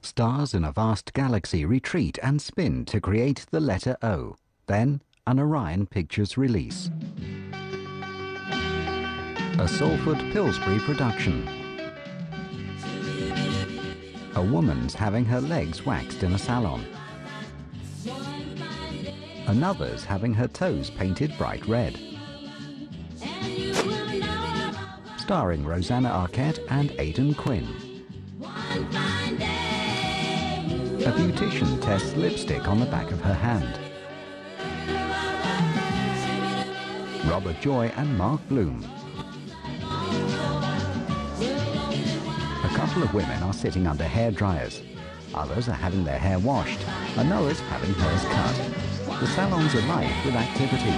Stars in a vast galaxy retreat and spin to create the letter O. Then, an Orion Pictures release. A Salford Pillsbury production. A woman's having her legs waxed in a salon. Another's having her toes painted bright red. Starring Rosanna Arquette and Aidan Quinn. A beautician tests lipstick on the back of her hand. Robert Joy and Mark Bloom. A couple of women are sitting under hair dryers. Others are having their hair washed, and others having hers cut. The salon's alive with activity.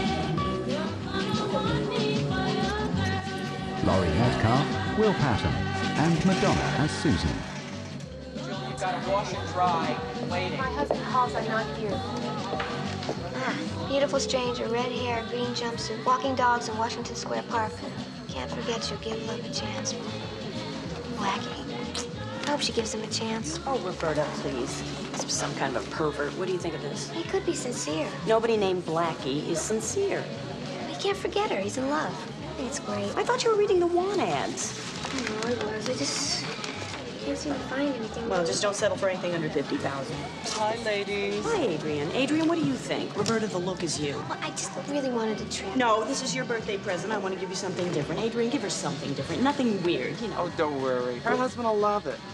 Laurie Metcalf, Will Patton, and Madonna as Susan. You've got to wash and dry. Waiting. My husband calls, I'm not here. Beautiful stranger, red hair, green jumpsuit, walking dogs in Washington Square Park. Can't forget you, give love a chance. Blackie. I hope she gives him a chance. Oh, Roberta, please. This was some kind of a pervert. What do you think of this? He could be sincere. Nobody named Blackie is sincere. He can't forget her. He's in love. I think it's great. I thought you were reading the want ads. I know I was. I just can't seem to find anything. Well, just don't settle for anything under 50,000. Hi, ladies. Hi, Adrian. Adrian, what do you think? Roberta, the look is you. Well, I just really wanted a trip. No, this is your birthday present. I want to give you something different. Adrian, give her something different. Nothing weird, you know. Oh, don't worry. Her husband will love it.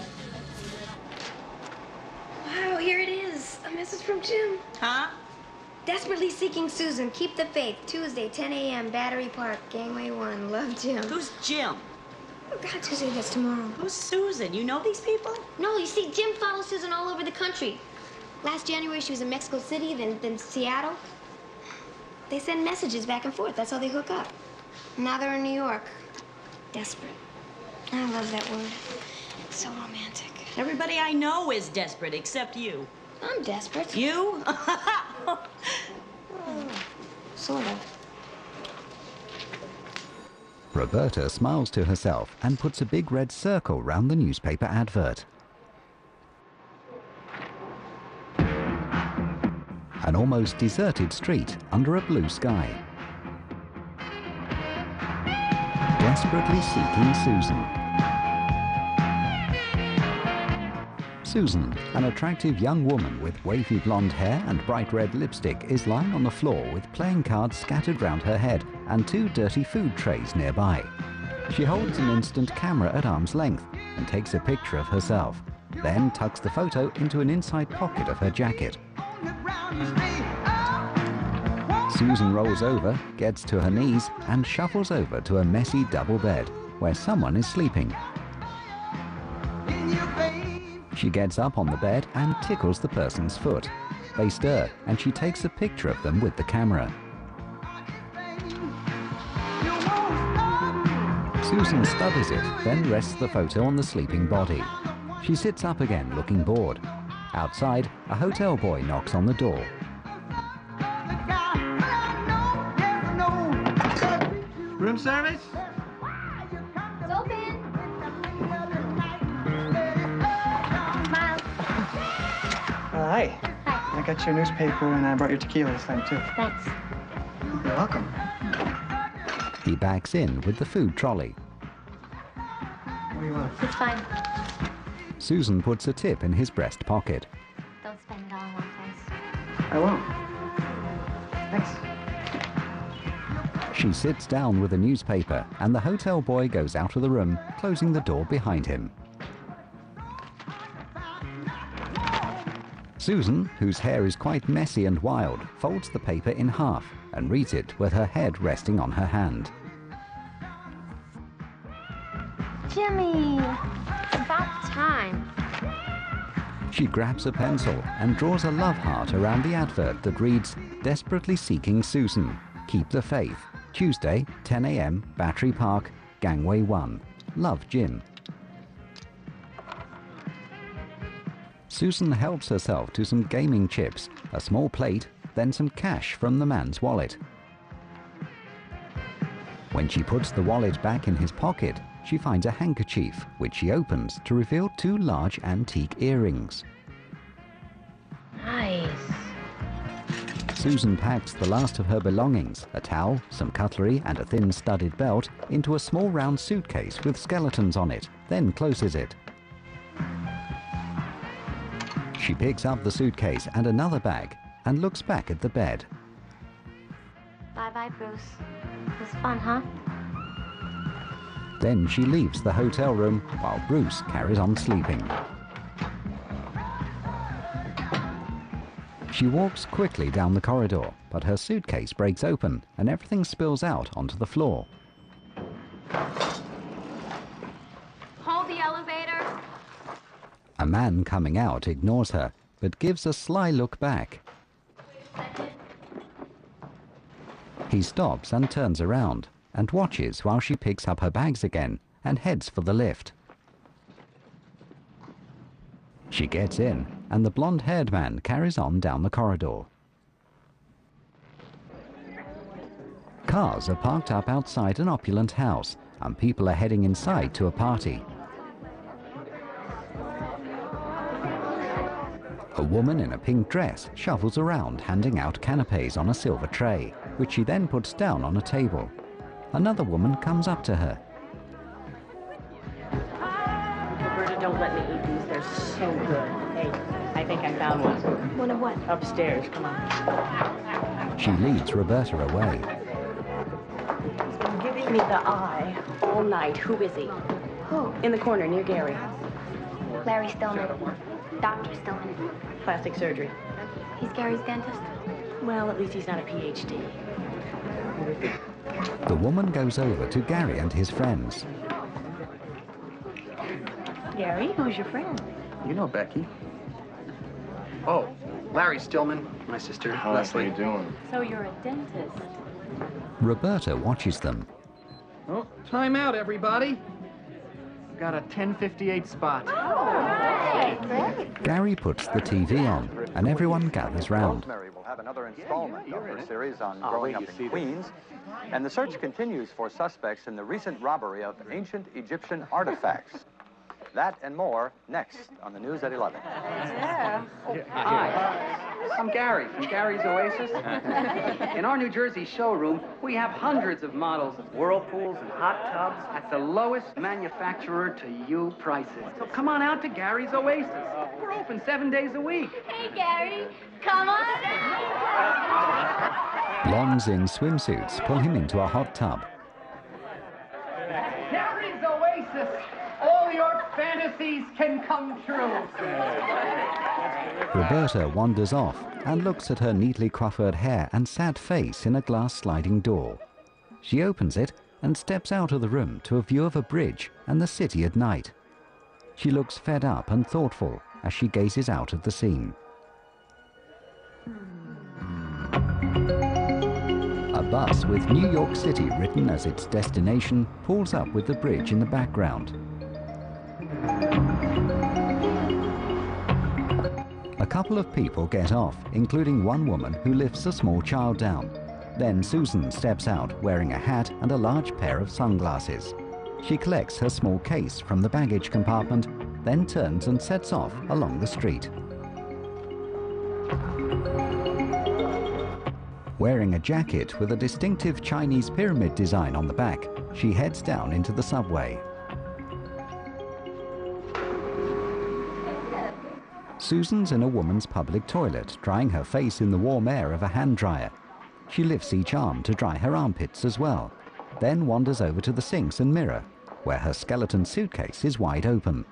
Wow, here it is. A message from Jim. Huh? Desperately seeking Susan. Keep the faith. Tuesday, 10 a.m., Battery Park, Gangway 1. Love, Jim. Who's Jim? Oh, God, Tuesday, that's tomorrow. Who's Susan? You know these people? No, you see, Jim follows Susan all over the country. Last January, she was in Mexico City, then Seattle. They send messages back and forth. That's how they hook up. Now they're in New York. Desperate. I love that word. It's so romantic. Everybody I know is desperate, except you. I'm desperate. You? Sort of. Roberta smiles to herself and puts a big red circle round the newspaper advert. An almost deserted street under a blue sky. Desperately seeking Susan. Susan, an attractive young woman with wavy blonde hair and bright red lipstick, is lying on the floor with playing cards scattered round her head and two dirty food trays nearby. She holds an instant camera at arm's length and takes a picture of herself, then tucks the photo into an inside pocket of her jacket. Susan rolls over, gets to her knees and shuffles over to a messy double bed where someone is sleeping. She gets up on the bed and tickles the person's foot. They stir, and she takes a picture of them with the camera. Susan studies it, then rests the photo on the sleeping body. She sits up again, looking bored. Outside, a hotel boy knocks on the door. Room service? It's open. Hi. I got your newspaper and I brought your tequila this time, too. Thanks. You're welcome. He backs in with the food trolley. What do you want? It's fine. Susan puts a tip in his breast pocket. Don't spend it all in one place. I won't. Thanks. She sits down with a newspaper, and the hotel boy goes out of the room, closing the door behind him. Susan, whose hair is quite messy and wild, folds the paper in half and reads it with her head resting on her hand. Jimmy, about time. She grabs a pencil and draws a love heart around the advert that reads, "Desperately seeking Susan. Keep the faith. Tuesday, 10 a.m., Battery Park, Gangway 1. Love, Jim." Susan helps herself to some gaming chips, a small plate, then some cash from the man's wallet. When she puts the wallet back in his pocket, she finds a handkerchief, which she opens to reveal 2 large antique earrings. Nice. Susan packs the last of her belongings, a towel, some cutlery and a thin studded belt, into a small round suitcase with skeletons on it, then closes it. She picks up the suitcase and another bag and looks back at the bed. Bye-bye, Bruce. It was fun, huh? Then she leaves the hotel room while Bruce carries on sleeping. She walks quickly down the corridor, but her suitcase breaks open and everything spills out onto the floor. Hold the elevator. A man coming out ignores her, but gives a sly look back. He stops and turns around and watches while she picks up her bags again and heads for the lift. She gets in, and the blonde-haired man carries on down the corridor. Cars are parked up outside an opulent house, and people are heading inside to a party. A woman in a pink dress shuffles around, handing out canapes on a silver tray, which she then puts down on a table. Another woman comes up to her. Roberta, don't let me eat these. They're so good. Hey, I think I found one. One of what? Upstairs. Come on. She leads Roberta away. He's been giving me the eye all night. Who is he? Who? In the corner near Gary. Larry Stillman. Dr. Stillman. Plastic surgery. He's Gary's dentist. Well, at least he's not a PhD. The woman goes over to Gary and his friends. Gary, who's your friend? You know Becky. Oh, Larry Stillman, my sister, Leslie. How you doing? So you're a dentist. Roberta watches them. Oh, time out, everybody. Got a 10:58 spot. Gary puts the TV on, and everyone gathers round. Rosemary will have another installment of her series on growing up in Queens. And the search continues for suspects in the recent robbery of ancient Egyptian artifacts. That and more next on the News at 11. Hi, I'm Gary from Gary's Oasis. In our New Jersey showroom, we have hundreds of models of whirlpools and hot tubs at the lowest manufacturer-to-you prices. So come on out to Gary's Oasis. We're open 7 days a week. Hey, Gary, come on out. Blondes in swimsuits pull him into a hot tub. Gary's Oasis. All your fantasies can come true. Roberta wanders off and looks at her neatly coiffured hair and sad face in a glass sliding door. She opens it and steps out of the room to a view of a bridge and the city at night. She looks fed up and thoughtful as she gazes out at the scene. A bus with New York City written as its destination pulls up with the bridge in the background. A couple of people get off, including one woman who lifts a small child down. Then Susan steps out wearing a hat and a large pair of sunglasses. She collects her small case from the baggage compartment, then turns and sets off along the street. Wearing a jacket with a distinctive Chinese pyramid design on the back, she heads down into the subway. Susan's in a woman's public toilet, drying her face in the warm air of a hand dryer. She lifts each arm to dry her armpits as well, then wanders over to the sinks and mirror, where her skeleton suitcase is wide open.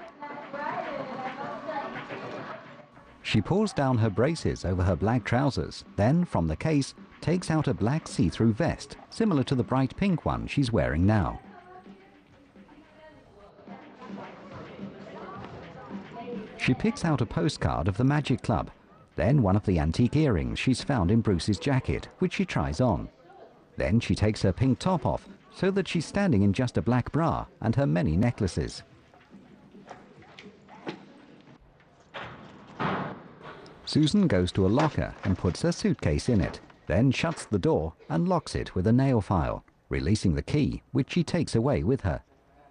She pulls down her braces over her black trousers, then, from the case, takes out a black see-through vest, similar to the bright pink one she's wearing now. She picks out a postcard of the Magic Club, then one of the antique earrings she's found in Bruce's jacket, which she tries on. Then she takes her pink top off, so that she's standing in just a black bra and her many necklaces. Susan goes to a locker and puts her suitcase in it, then shuts the door and locks it with a nail file, releasing the key, which she takes away with her.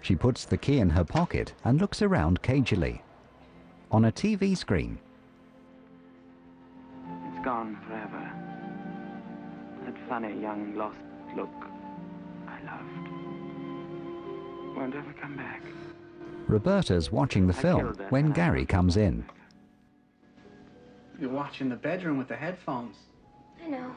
She puts the key in her pocket and looks around cagily. On a TV screen, it's gone forever. That funny young lost look I loved won't ever come back. Roberta's watching the film when Gary comes in. You're watching the bedroom with the headphones. I know.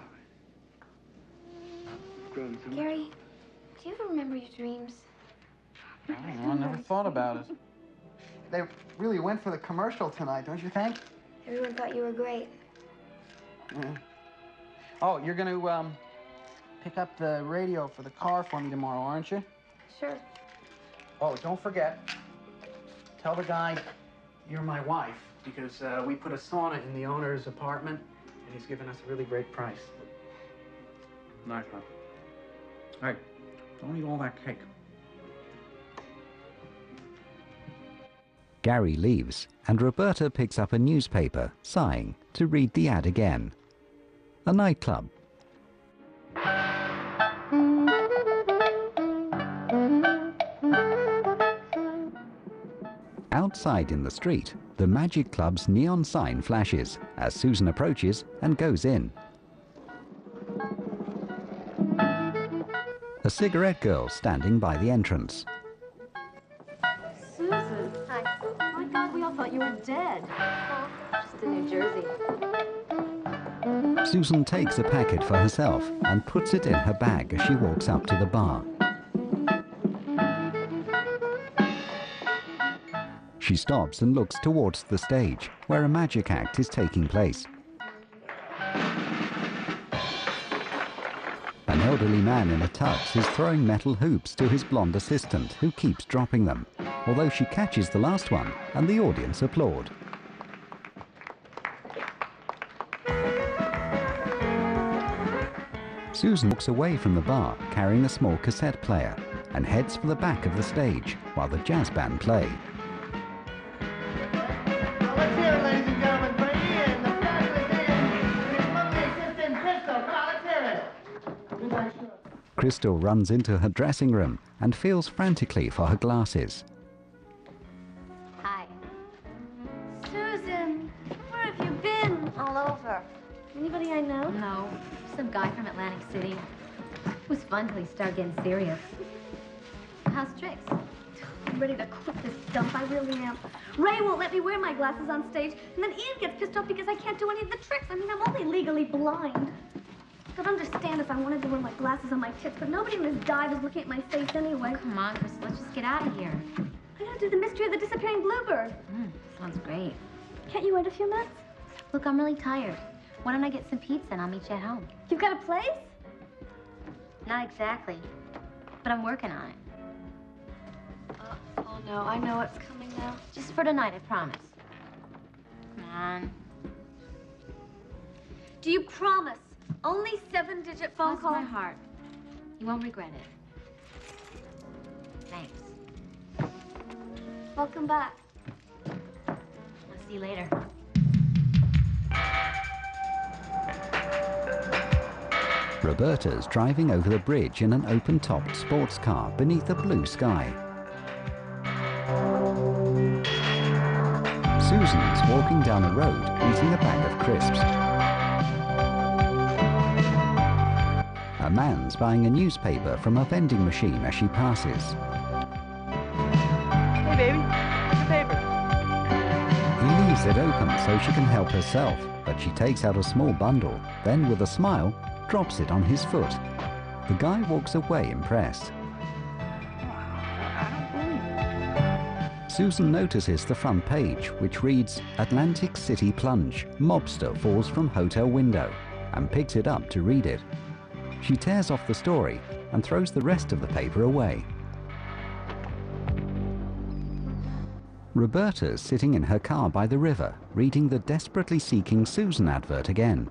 Grown so much. Gary, do you ever remember your dreams? I don't know, I never thought about it. They really went for the commercial tonight, don't you think? Everyone thought you were great. Yeah. Oh, you're gonna pick up the radio for the car for me tomorrow, aren't you? Sure. Oh, don't forget, tell the guy you're my wife, because we put a sauna in the owner's apartment, and he's given us a really great price. Nice one. Hey, don't eat all that cake. Gary leaves, and Roberta picks up a newspaper, sighing, to read the ad again. A nightclub. Outside in the street, the Magic Club's neon sign flashes as Susan approaches and goes in. A cigarette girl standing by the entrance. Susan. Hi. Oh my God, we all thought you were dead. Oh, just in New Jersey. Susan takes a packet for herself and puts it in her bag as she walks up to the bar. She stops and looks towards the stage, where a magic act is taking place. An elderly man in a tux is throwing metal hoops to his blonde assistant, who keeps dropping them, although she catches the last one and the audience applaud. Susan walks away from the bar carrying a small cassette player and heads for the back of the stage while the jazz band play. Well, let's hear it, ladies and gentlemen, for Ian, the fabulous Ian, and his lovely assistant, Crystal. Come on, let's hear it. Crystal runs into her dressing room and feels frantically for her glasses. Hi. Susan, where have you been? All over. Anybody I know? No. Some guy from Atlantic City. It was fun till he started getting serious. How's Trix? I'm ready to quit this dump, I really am. Ray won't let me wear my glasses on stage, and then Ian gets pissed off because I can't do any of the tricks. I mean, I'm only legally blind. I'd understand if I wanted to wear my glasses on my tits, but nobody in this dive is looking at my face anyway. Come on, Chris, let's just get out of here. I gotta do the mystery of the disappearing bluebird. Sounds great. Can't you wait a few minutes? Look, I'm really tired. Why don't I get some pizza and I'll meet you at home? You've got a place? Not exactly, but I'm working on it. Oh no, I know what's coming now. Just for tonight, I promise. Come on. Do you promise? Only 7-digit phone Cross call? my heart. You won't regret it. Thanks. Welcome back. I'll see you later. Roberta's driving over the bridge in an open-topped sports car beneath a blue sky. Susan's walking down a road eating a bag of crisps. A man's buying a newspaper from a vending machine as she passes. Hey, baby, what's your paper? He leaves it open so she can help herself, but she takes out a small bundle, then with a smile, drops it on his foot. The guy walks away impressed. Susan notices the front page, which reads, Atlantic City Plunge, Mobster Falls from Hotel Window, and picks it up to read it. She tears off the story and throws the rest of the paper away. Roberta's sitting in her car by the river, reading the Desperately Seeking Susan advert again.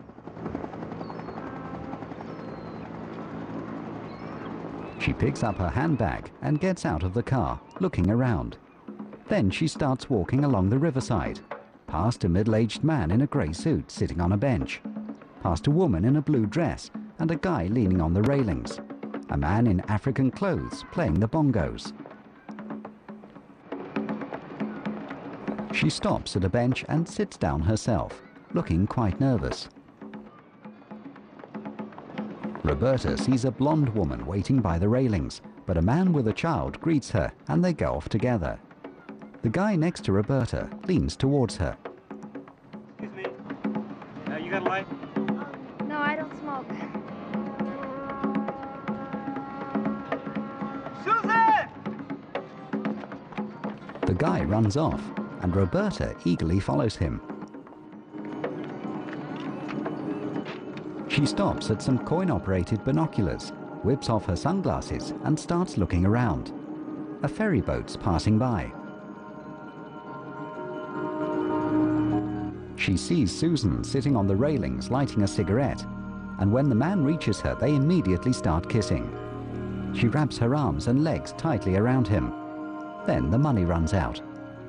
She picks up her handbag and gets out of the car, looking around. Then she starts walking along the riverside, past a middle-aged man in a grey suit sitting on a bench, past a woman in a blue dress and a guy leaning on the railings, a man in African clothes playing the bongos, She stops at a bench and sits down herself, looking quite nervous. Roberta sees a blonde woman waiting by the railings, but a man with a child greets her and they go off together. The guy next to Roberta leans towards her. Excuse me. You got a light? No, I don't smoke. Susan! The guy runs off, and Roberta eagerly follows him. She stops at some coin-operated binoculars, whips off her sunglasses, and starts looking around. A ferry boat's passing by. She sees Susan sitting on the railings lighting a cigarette, and when the man reaches her, they immediately start kissing. She wraps her arms and legs tightly around him. Then the money runs out.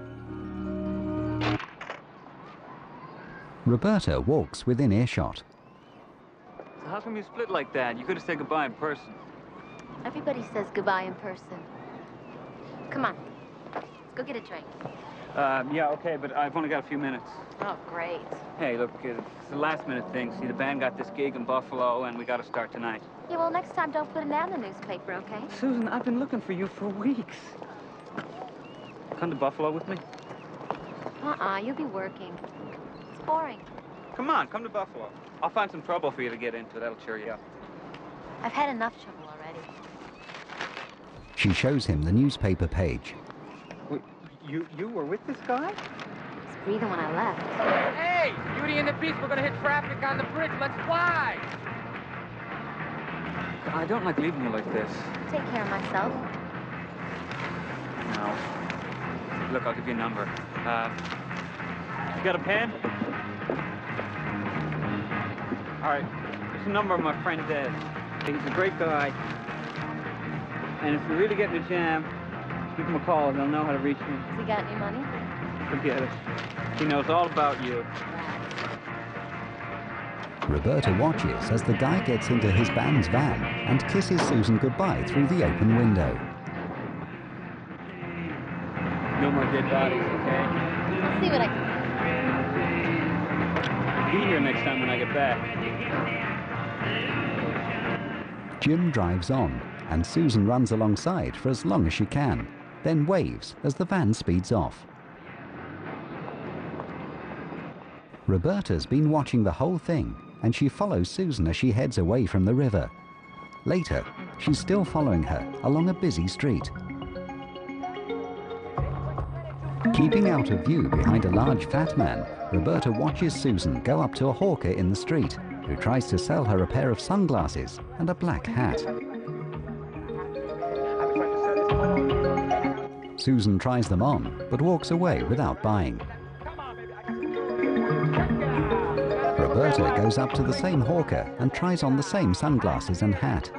Roberta walks within earshot. So how come you split like that? You could have said goodbye in person. Everybody says goodbye in person. Come on. Let's go get a drink. Yeah, okay, but I've only got a few minutes. Oh, great. Hey, look, it's a last-minute thing. See, the band got this gig in Buffalo, and we got to start tonight. Yeah, well, next time don't put an ad in the newspaper, okay? Susan, I've been looking for you for weeks. Come to Buffalo with me? You'll be working. It's boring. Come on, come to Buffalo. I'll find some trouble for you to get into. That'll cheer you up. I've had enough trouble already. She shows him the newspaper page. Wait, you were with this guy? I was breathing when I left. Hey, Beauty and the Beast, we're gonna hit traffic on the bridge. Let's fly! I don't like leaving you like this. Take care of myself. No. Look, I'll give you a number. You got a pen? All right. It's a number of my friend Des. He's a great guy. And if you really get in a jam, give him a call. They'll know how to reach me. Has he got any money? Forget it. He knows all about you. Roberta watches as the guy gets into his band's van and kisses Susan goodbye through the open window. No more dead bodies, okay? I'll see what I can do. Be here next time when I get back. Jim drives on, and Susan runs alongside for as long as she can, then waves as the van speeds off. Roberta's been watching the whole thing, and she follows Susan as she heads away from the river. Later, she's still following her along a busy street. Keeping out of view behind a large fat man, Roberta watches Susan go up to a hawker in the street, who tries to sell her a pair of sunglasses and a black hat. Susan tries them on, but walks away without buying. Roberta goes up to the same hawker and tries on the same sunglasses and hat.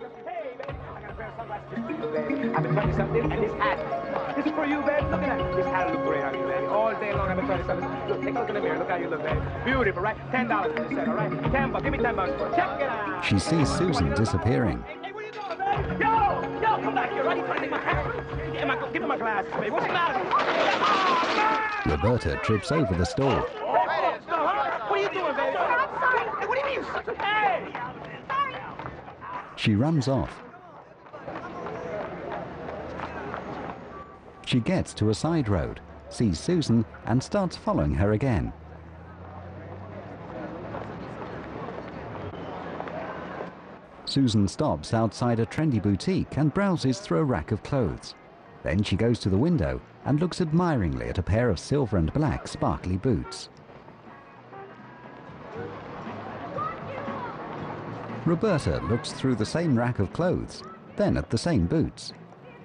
I've been trying to something, and this hat. This is for you, babe. Look at that. This hat will look great on you, baby. All day long I've been trying to something. Look, take a look in the mirror. Look how you look, baby. Beautiful, right? $10 for the set, all right? $10. Give me $10 for it. Check it out. She sees Susan disappearing. Hey, what are you doing, babe? Yo, come back here, right? He's trying to take my hat. Give me my glasses, baby. What's the matter? Roberta trips over the stall. What are you doing, baby? I'm sorry. Hey, what do you mean, you such a... Hey! Sorry. She runs off. She gets to a side road, sees Susan, and starts following her again. Susan stops outside a trendy boutique and browses through a rack of clothes. Then she goes to the window and looks admiringly at a pair of silver and black sparkly boots. Roberta looks through the same rack of clothes, then at the same boots.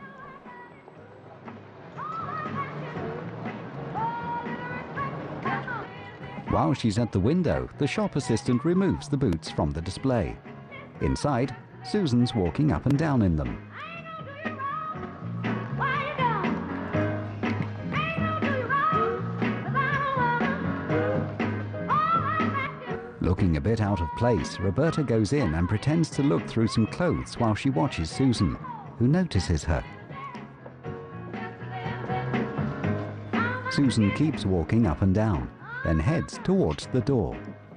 While she's at the window, the shop assistant removes the boots from the display. Inside, Susan's walking up and down in them. Looking a bit out of place, Roberta goes in and pretends to look through some clothes while she watches Susan, who notices her. Susan keeps walking up and down, then heads towards the door.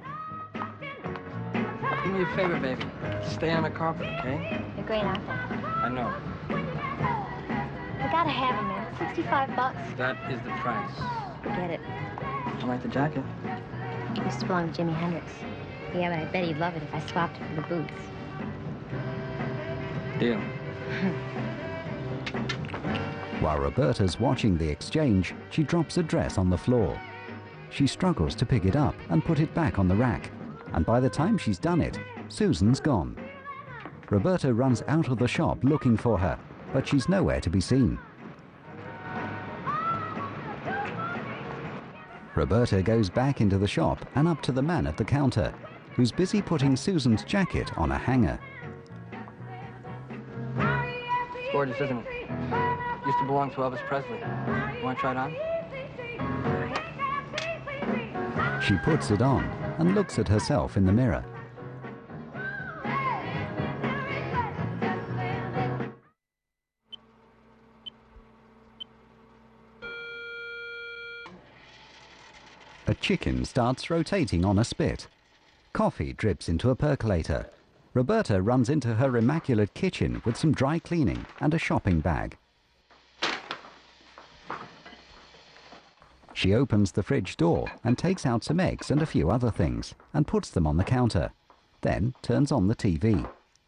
Do me a favor, baby. Stay on the carpet, okay? They're great, aren't they? I know. We gotta have them, man. $65. That is the price. Forget it. I like the jacket. It used to belong to Jimi Hendrix. Yeah, but I bet he'd love it if I swapped it for the boots. Deal. While Roberta's watching the exchange, she drops a dress on the floor. She struggles to pick it up and put it back on the rack, and by the time she's done it, Susan's gone. Roberta runs out of the shop looking for her, but she's nowhere to be seen. Roberta goes back into the shop and up to the man at the counter, who's busy putting Susan's jacket on a hanger. It's gorgeous, isn't it? Used to belong to Elvis Presley. You want to try it on? She puts it on and looks at herself in the mirror. A chicken starts rotating on a spit. Coffee drips into a percolator. Roberta runs into her immaculate kitchen with some dry cleaning and a shopping bag. She opens the fridge door and takes out some eggs and a few other things and puts them on the counter. Then turns on the TV.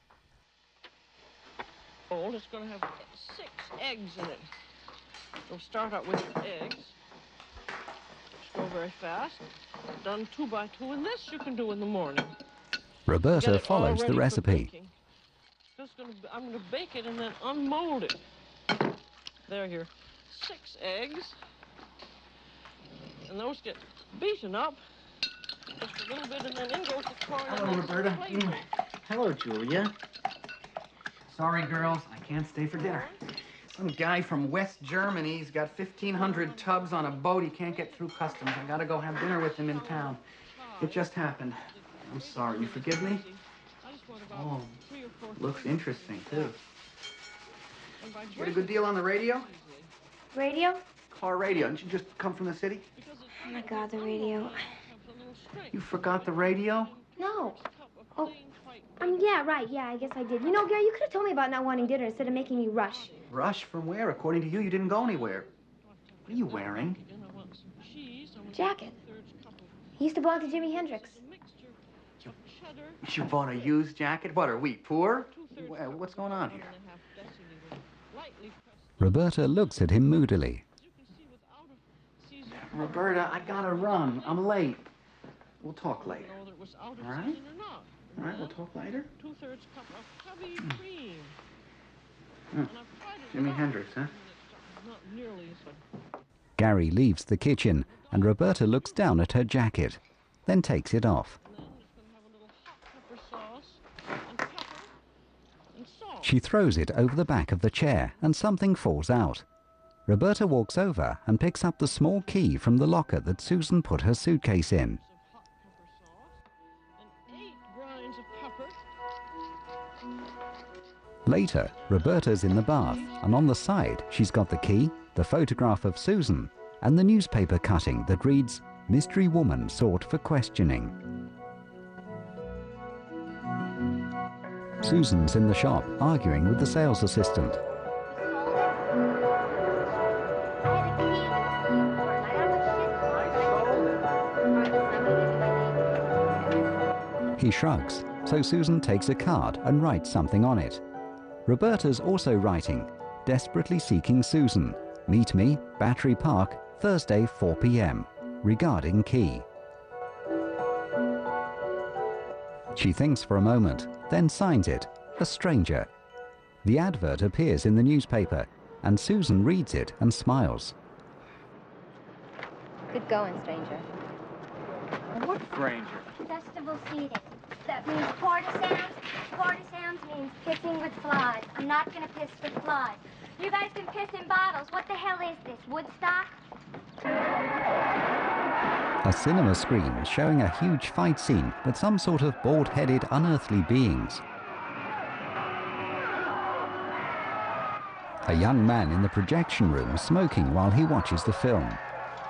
It's going to have 6 eggs in it. We'll start out with the eggs. Just go very fast. Done 2 by 2, and this you can do in the morning. Roberta follows the recipe. I'm going to bake it and then unmold it. There, here. 6 eggs. And those get beaten up just a little bit, and then in goes the corn. Hello, Roberta. Hello, Julia. Sorry, girls, I can't stay for dinner. Some guy from West Germany, he's got 1,500 tubs on a boat. He can't get through customs. I gotta go have dinner with him in town. It just happened. I'm sorry. You forgive me? Oh, looks interesting, too. Get a good deal on the radio? Radio? Car radio. Didn't you just come from the city? Oh, my God, the radio. You forgot the radio? No. Oh, yeah, right. Yeah, I guess I did. You know, Gary, you could have told me about not wanting dinner instead of making me rush. Rush from where? According to you, you didn't go anywhere. What are you wearing? Jacket. He used to belong to Jimi Hendrix. You bought a used jacket? What, are we poor? What's going on here? Roberta looks at him moodily. Roberta, I gotta run. I'm late. We'll talk later. All right? All right, we'll talk later. 2/3 cup of heavy cream. Jimi Hendrix, huh? Not nearly as good. Gary leaves the kitchen and Roberta looks down at her jacket, then takes it off. She throws it over the back of the chair and something falls out. Roberta walks over and picks up the small key from the locker that Susan put her suitcase in. Later, Roberta's in the bath, and on the side she's got the key, the photograph of Susan, and the newspaper cutting that reads, "Mystery woman sought for questioning." Susan's in the shop arguing with the sales assistant. He shrugs, so Susan takes a card and writes something on it. Roberta's also writing, desperately seeking Susan. Meet me, Battery Park, Thursday 4 p.m. Regarding key. She thinks for a moment, then signs it, a stranger. The advert appears in the newspaper, and Susan reads it and smiles. Good going, stranger. What stranger? Festival seating. That means porta sounds. Porta sounds means pissing with flies. I'm not gonna piss with flies. You guys can piss in bottles. What the hell is this, Woodstock? A cinema screen is showing a huge fight scene with some sort of bald-headed, unearthly beings. A young man in the projection room is smoking while he watches the film.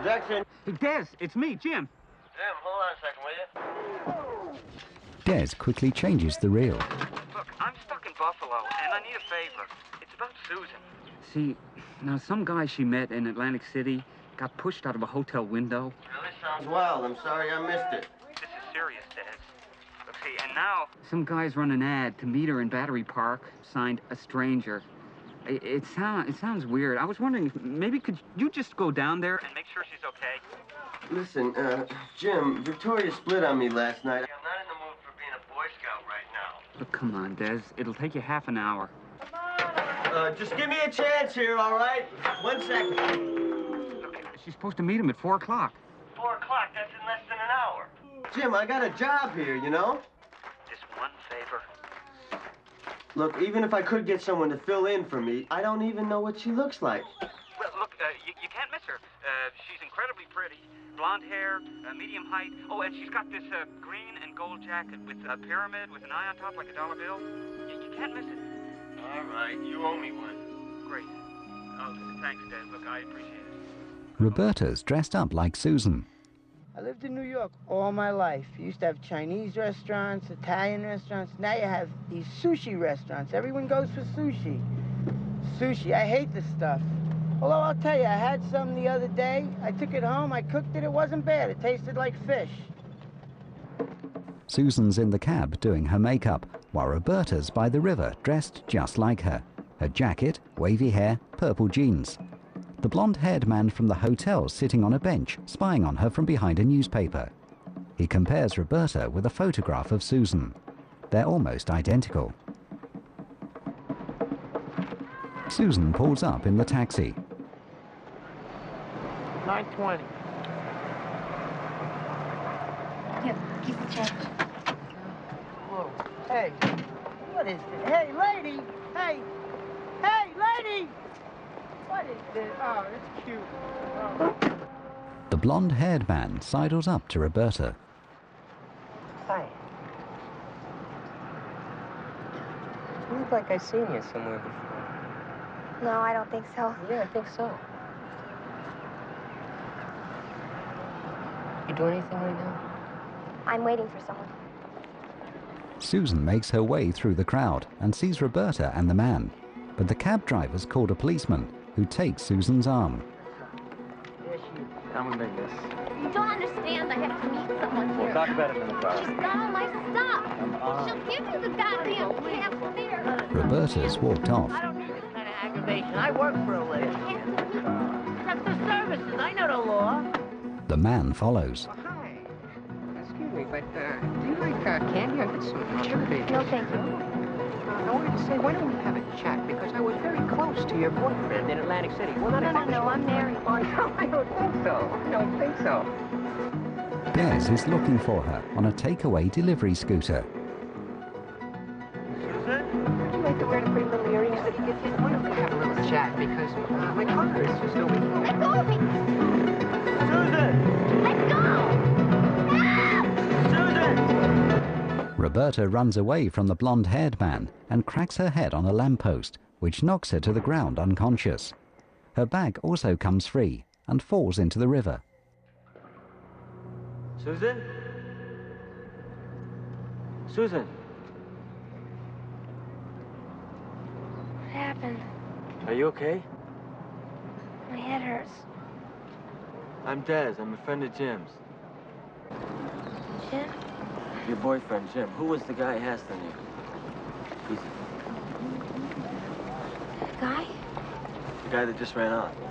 Objection. Hey, Des, it's me, Jim. Jim, hold on a second, will you? Des quickly changes the reel. Look, I'm stuck in Buffalo, and I need a favor. It's about Susan. See, now some guy she met in Atlantic City got pushed out of a hotel window. Well, this sounds wild. I'm sorry I missed it. This is serious, Des. Look, see, and now some guys run an ad to meet her in Battery Park, signed A Stranger. It sounds weird. I was wondering, maybe could you just go down there and make sure she's okay? Listen, Jim, Victoria split on me last night. I'm not in the mood for being a Boy Scout right now. Look, come on, Des. It'll take you half an hour. Just give me a chance here, all right? 1 second. Look, she's supposed to meet him at 4 o'clock. 4 o'clock, that's in less than an hour. Jim, I got a job here, you know? Just one favor. Look, even if I could get someone to fill in for me, I don't even know what she looks like. Well, look, you can't miss her. She's incredibly pretty. Blonde hair, medium height. Oh, and she's got this green and gold jacket with a pyramid with an eye on top like a dollar bill. You can't miss it. All right, you owe me one. Great. Oh, thanks, Des. Look, I appreciate it. Roberta's dressed up like Susan. I lived in New York all my life. You used to have Chinese restaurants, Italian restaurants. Now you have these sushi restaurants. Everyone goes for sushi. Sushi, I hate this stuff. Although I'll tell you, I had some the other day. I took it home, I cooked it, it wasn't bad. It tasted like fish. Susan's in the cab doing her makeup, while Roberta's by the river dressed just like her. Her jacket, wavy hair, purple jeans. The blonde-haired man from the hotel sitting on a bench, spying on her from behind a newspaper. He compares Roberta with a photograph of Susan. They're almost identical. Susan pulls up in the taxi. 9:20. Here, keep the change. Whoa. Hey, what is this? Hey, lady! Hey! Hey, lady! What is this? Oh, it's cute. Oh. The blonde-haired man sidles up to Roberta. Hi. You look like I've seen you somewhere before. No, I don't think so. Yeah, I think so. You do anything right now? I'm waiting for someone. Susan makes her way through the crowd and sees Roberta and the man. But the cab driver's called a policeman, who takes Susan's arm. Come and make this. You don't understand. I have to meet someone here. We'll talk about it in the car. She's got all my stuff. Come on. She'll give you the goddamn cab fare. Roberta's walked off. I don't need this kind of aggravation. I work for a living. That's the services. I know the law. The man follows. Hi. Excuse me, but do you like candy? I got some cherry. No, thank you. I wanted to say, why don't we have a chat? Because I was very close to your boyfriend in Atlantic City. Well, No, I'm married. Oh, no, I don't think so. I don't think so. Des is looking for her on a takeaway delivery scooter. Susan? Would you like to wear the pretty little earrings that you get? Why don't we have a little chat? Because my car is just over here. Let go of me! Susan! Let go! Susan! Roberta runs away from the blonde-haired man and cracks her head on a lamppost, which knocks her to the ground unconscious. Her bag also comes free and falls into the river. Susan? Susan? What happened? Are you okay? My head hurts. I'm Des. I'm a friend of Jim's. Jim? Your boyfriend, Jim. Who was the guy hassling you? He's That guy? the guy that just ran off.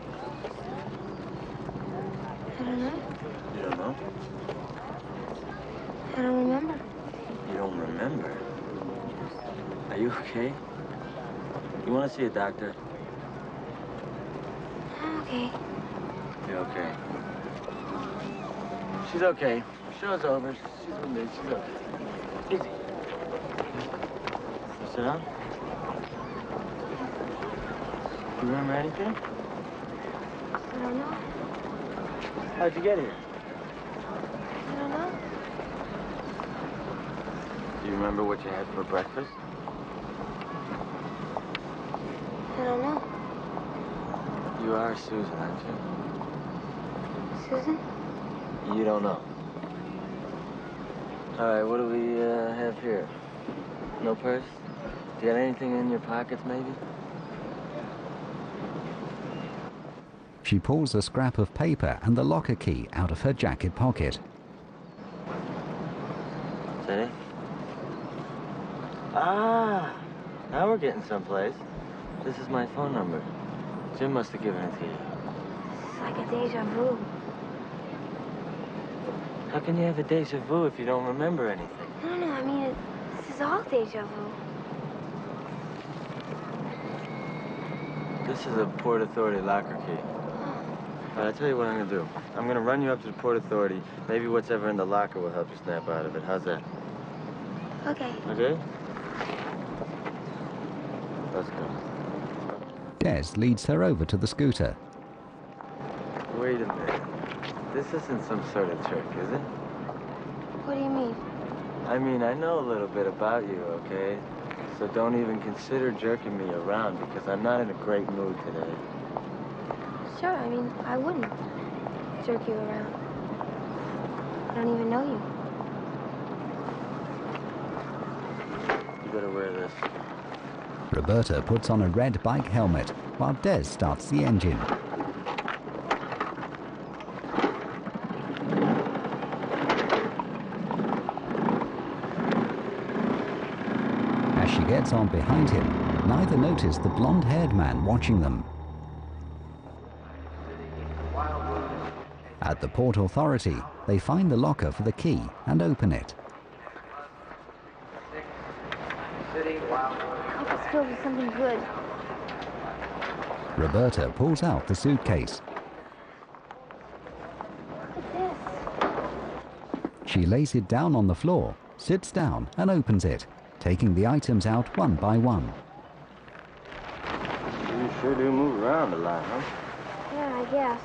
I don't know. You don't know? I don't remember. You don't remember? Are you okay? You want to see a doctor? I'm okay. You're okay. She's okay. Show's over. She's with me. She's okay. Easy. Sit down. You remember anything? I don't know. How'd you get here? I don't know. Do you remember what you had for breakfast? I don't know. You are Susan, aren't you? Susan? You don't know. All right, what do we have here? No purse? Do you have anything in your pockets, maybe? She pulls a scrap of paper and the locker key out of her jacket pocket. Is that it? Ah, now we're getting someplace. This is my phone number. Jim must have given it to you. It's like a deja vu. How can you have a deja vu if you don't remember anything? No, I mean, this is all deja vu. This is a Port Authority locker key. All right, I'll tell you what I'm gonna do. I'm gonna run you up to the Port Authority. Maybe what's ever in the locker will help you snap out of it. How's that? Okay. Okay? Let's go. Des leads her over to the scooter. Wait a minute. This isn't some sort of trick, is it? What do you mean? I mean, I know a little bit about you, okay? So don't even consider jerking me around because I'm not in a great mood today. Sure, I mean, I wouldn't jerk you around. I don't even know you. You better wear this. Roberta puts on a red bike helmet while Des starts the engine. As she gets on behind him, neither notice the blonde-haired man watching them. At the Port Authority, they find the locker for the key and open it. I hope it's filled with something good. Roberta pulls out the suitcase. What's this? She lays it down on the floor, sits down and opens it, taking the items out one by one. You sure do move around a lot, huh? Yeah, I guess.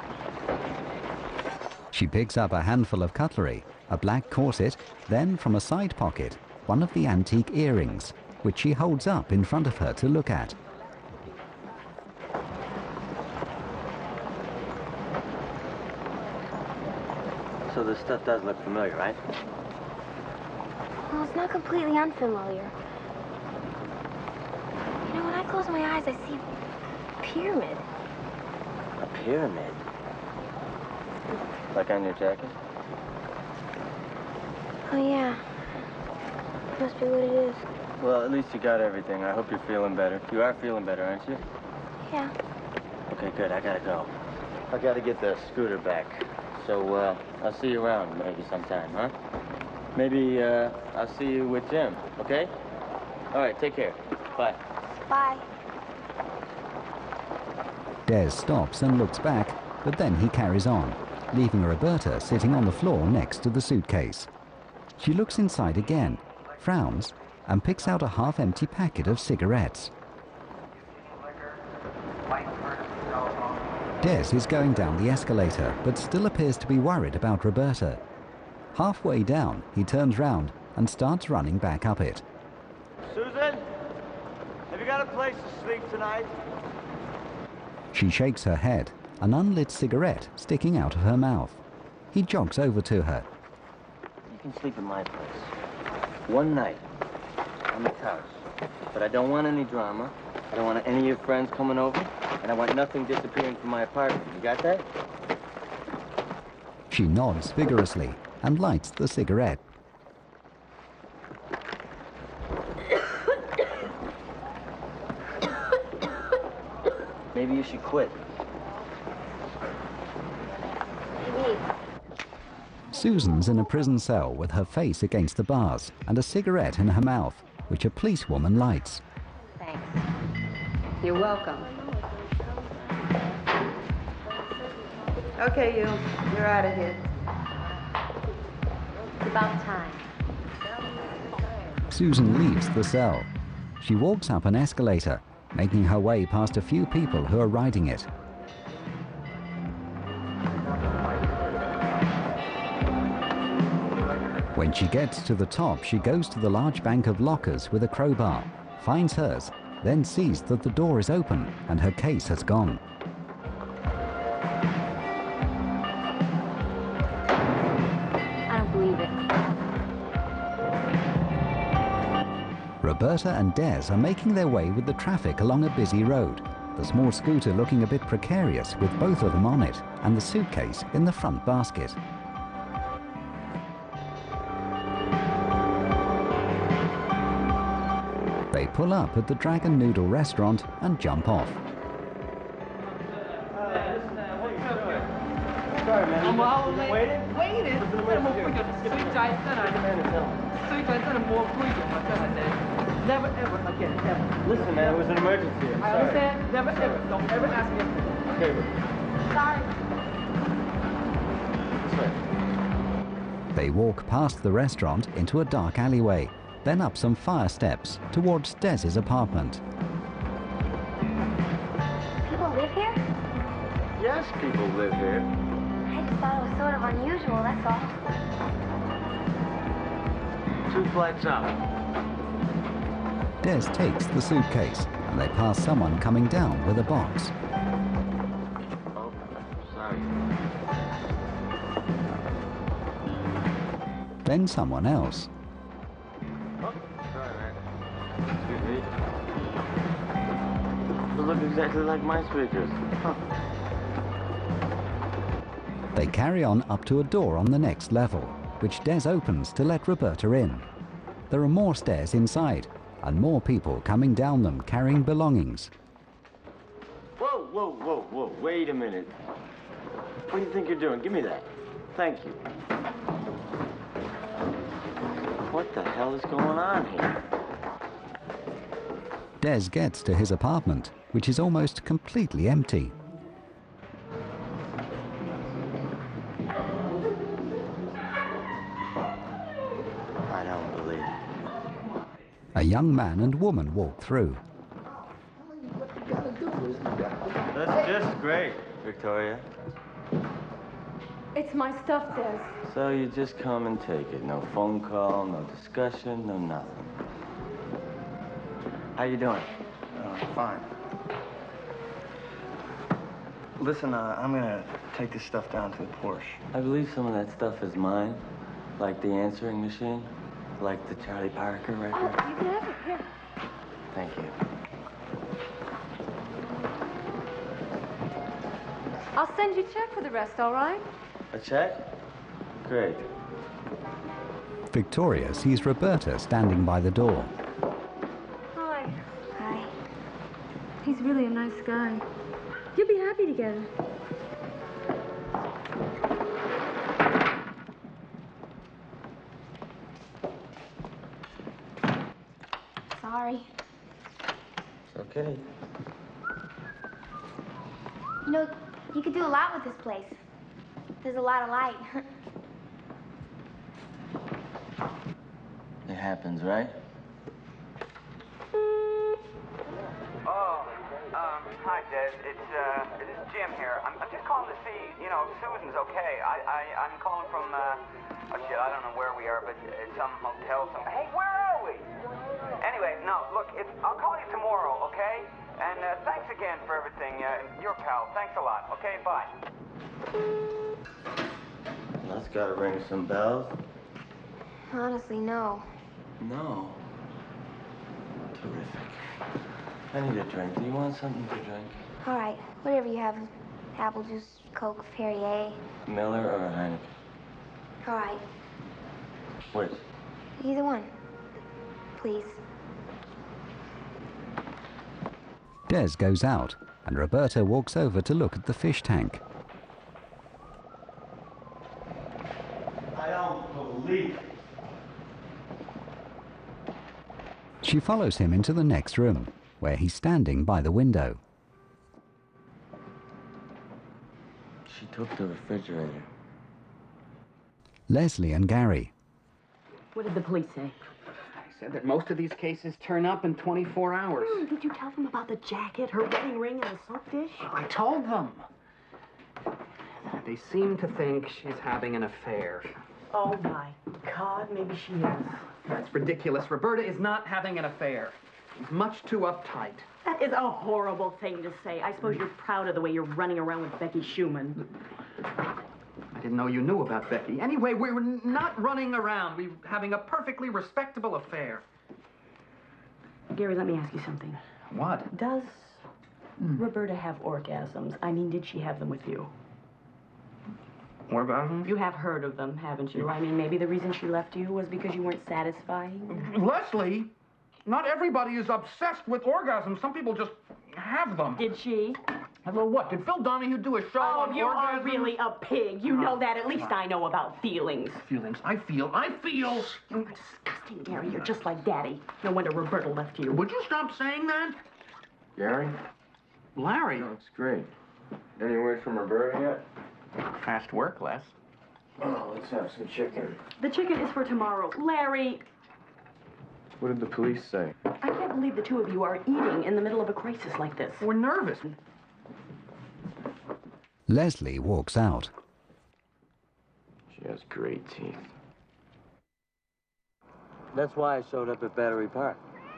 She picks up a handful of cutlery, a black corset, then from a side pocket, one of the antique earrings, which she holds up in front of her to look at. So this stuff does look familiar, right? Well, it's not completely unfamiliar. You know, when I close my eyes, I see a pyramid. A pyramid? Like on your jacket? Oh, yeah. Must be what it is. Well, at least you got everything. I hope you're feeling better. You are feeling better, aren't you? Yeah. Okay, good. I gotta go. I gotta get the scooter back. So, I'll see you around maybe sometime, huh? Maybe, I'll see you with Jim, okay? All right, take care. Bye. Bye. Des stops and looks back, but then he carries on, leaving Roberta sitting on the floor next to the suitcase. She looks inside again, frowns, and picks out a half-empty packet of cigarettes. Des is going down the escalator, but still appears to be worried about Roberta. Halfway down, he turns round and starts running back up it. Susan, have you got a place to sleep tonight? She shakes her head, an unlit cigarette sticking out of her mouth. He jogs over to her. You can sleep in my place. One night. On the couch. But I don't want any drama. I don't want any of your friends coming over. And I want nothing disappearing from my apartment. You got that? She nods vigorously and lights the cigarette. Maybe you should quit. Maybe. Susan's in a prison cell with her face against the bars and a cigarette in her mouth, which a policewoman lights. Thanks. You're welcome. Okay, you're out of here. It's about time. Susan leaves the cell. She walks up an escalator, making her way past a few people who are riding it. When she gets to the top, she goes to the large bank of lockers with a crowbar, finds hers, then sees that the door is open and her case has gone. Roberta and Des are making their way with the traffic along a busy road, the small scooter looking a bit precarious with both of them on it and the suitcase in the front basket. They pull up at the Dragon Noodle restaurant and jump off. Sorry, man. Waited? Never ever again, ever. Listen, man, it was an emergency. I'm I sorry. understand. Never ever. Don't ever ask me. Okay, but Sorry. this way. They walk past the restaurant into a dark alleyway, then up some fire steps towards Des's apartment. People live here? Yes, people live here. I just thought it was sort of unusual, that's all. 2 flights up. Des takes the suitcase and they pass someone coming down with a box. Oh, sorry. Then someone else. Oh, sorry, man. Excuse me. They look exactly like my speakers. Huh. They carry on up to a door on the next level, which Des opens to let Roberta in. There are more stairs inside, and more people coming down them carrying belongings. Whoa, whoa, whoa, whoa. Wait a minute. What do you think you're doing? Give me that. Thank you. What the hell is going on here? Des gets to his apartment, which is almost completely empty. I don't believe it. A young man and woman walk through. That's just great, Victoria. It's my stuff, Des. So you just come and take it. No phone call, no discussion, no nothing. How you doing? Fine. Listen, I'm gonna take this stuff down to the Porsche. I believe some of that stuff is mine. Like the answering machine. Like the Charlie Parker record. Oh, you can have it. Here. Thank you. I'll send you a check for the rest, all right? A check? Great. Victoria sees Roberta standing by the door. Hi. Hi. He's really a nice guy. You'll be happy together. Sorry. It's okay. You know, you could do a lot with this place. There's a lot of light. It happens, right? Oh, hi, Des. It's Jim here. I'm just calling to see, you know, if Susan's okay. I'm calling from, oh shit, I don't know where we are, but some hotel, hey, where are we? Anyway, no, look, I'll call you tomorrow, okay? And thanks again for everything. You're a pal. Thanks a lot. Okay, bye. That's gotta ring some bells. Honestly, no. No. Terrific. I need a drink. Do you want something to drink? All right, whatever you have. Apple juice, Coke, Perrier. Miller or a Heineken? All right, Which? either one. Please. Des goes out, and Roberta walks over to look at the fish tank. I don't believe it. She follows him into the next room, where he's standing by the window. She took the refrigerator. Leslie and Gary. What did the police say? I said that most of these cases turn up in 24 hours. Did you tell them about the jacket, her wedding ring, and the soap dish? I told them. They seem to think she's having an affair. Oh, my God, maybe she is. That's ridiculous. Roberta is not having an affair. She's much too uptight. That is a horrible thing to say. I suppose you're proud of the way you're running around with Becky Schumann. I didn't know you knew about Becky. Anyway, we were not running around. We were having a perfectly respectable affair. Gary, let me ask you something. What? Does Roberta have orgasms? I mean, did she have them with you? Orgasms? You have heard of them, haven't you? I mean, maybe the reason she left you was because you weren't satisfying? Leslie, not everybody is obsessed with orgasms. Some people just have them. Did she? Well, what? Did Phil Donahue do a show on orgasms? You are really a pig. You know that. At least I know about feelings. Feelings. I feel. You're disgusting, Gary. You're just like Daddy. No wonder Roberta left you. Would you stop saying that? Gary? Larry. That looks great. Any word from Roberta yet? Fast work, Les. Oh, let's have some chicken. The chicken is for tomorrow. Larry! What did the police say? I can't believe the two of you are eating in the middle of a crisis like this. We're nervous. Leslie walks out. She has great teeth. That's why I showed up at Battery Park.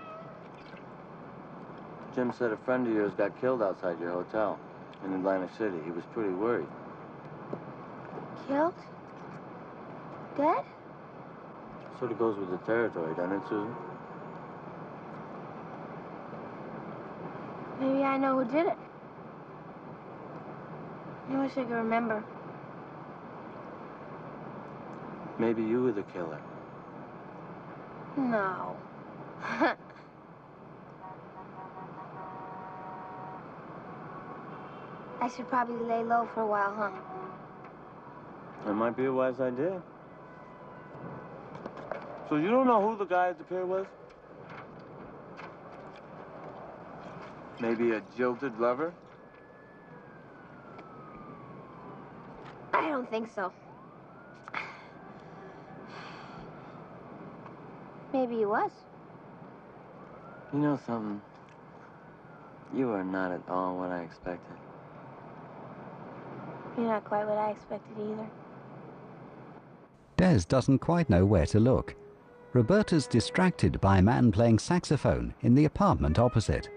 Jim said a friend of yours got killed outside your hotel in Atlantic City. He was pretty worried. Killed? Dead? Sort of goes with the territory, doesn't it, Susan? Maybe I know who did it. I wish I could remember. Maybe you were the killer. No. I should probably lay low for a while, huh? That might be a wise idea. So you don't know who the guy at the pier was? Maybe a jilted lover? I don't think so. Maybe he was. You know something? You are not at all what I expected. You're not quite what I expected either. Des doesn't quite know where to look. Roberta's distracted by a man playing saxophone in the apartment opposite.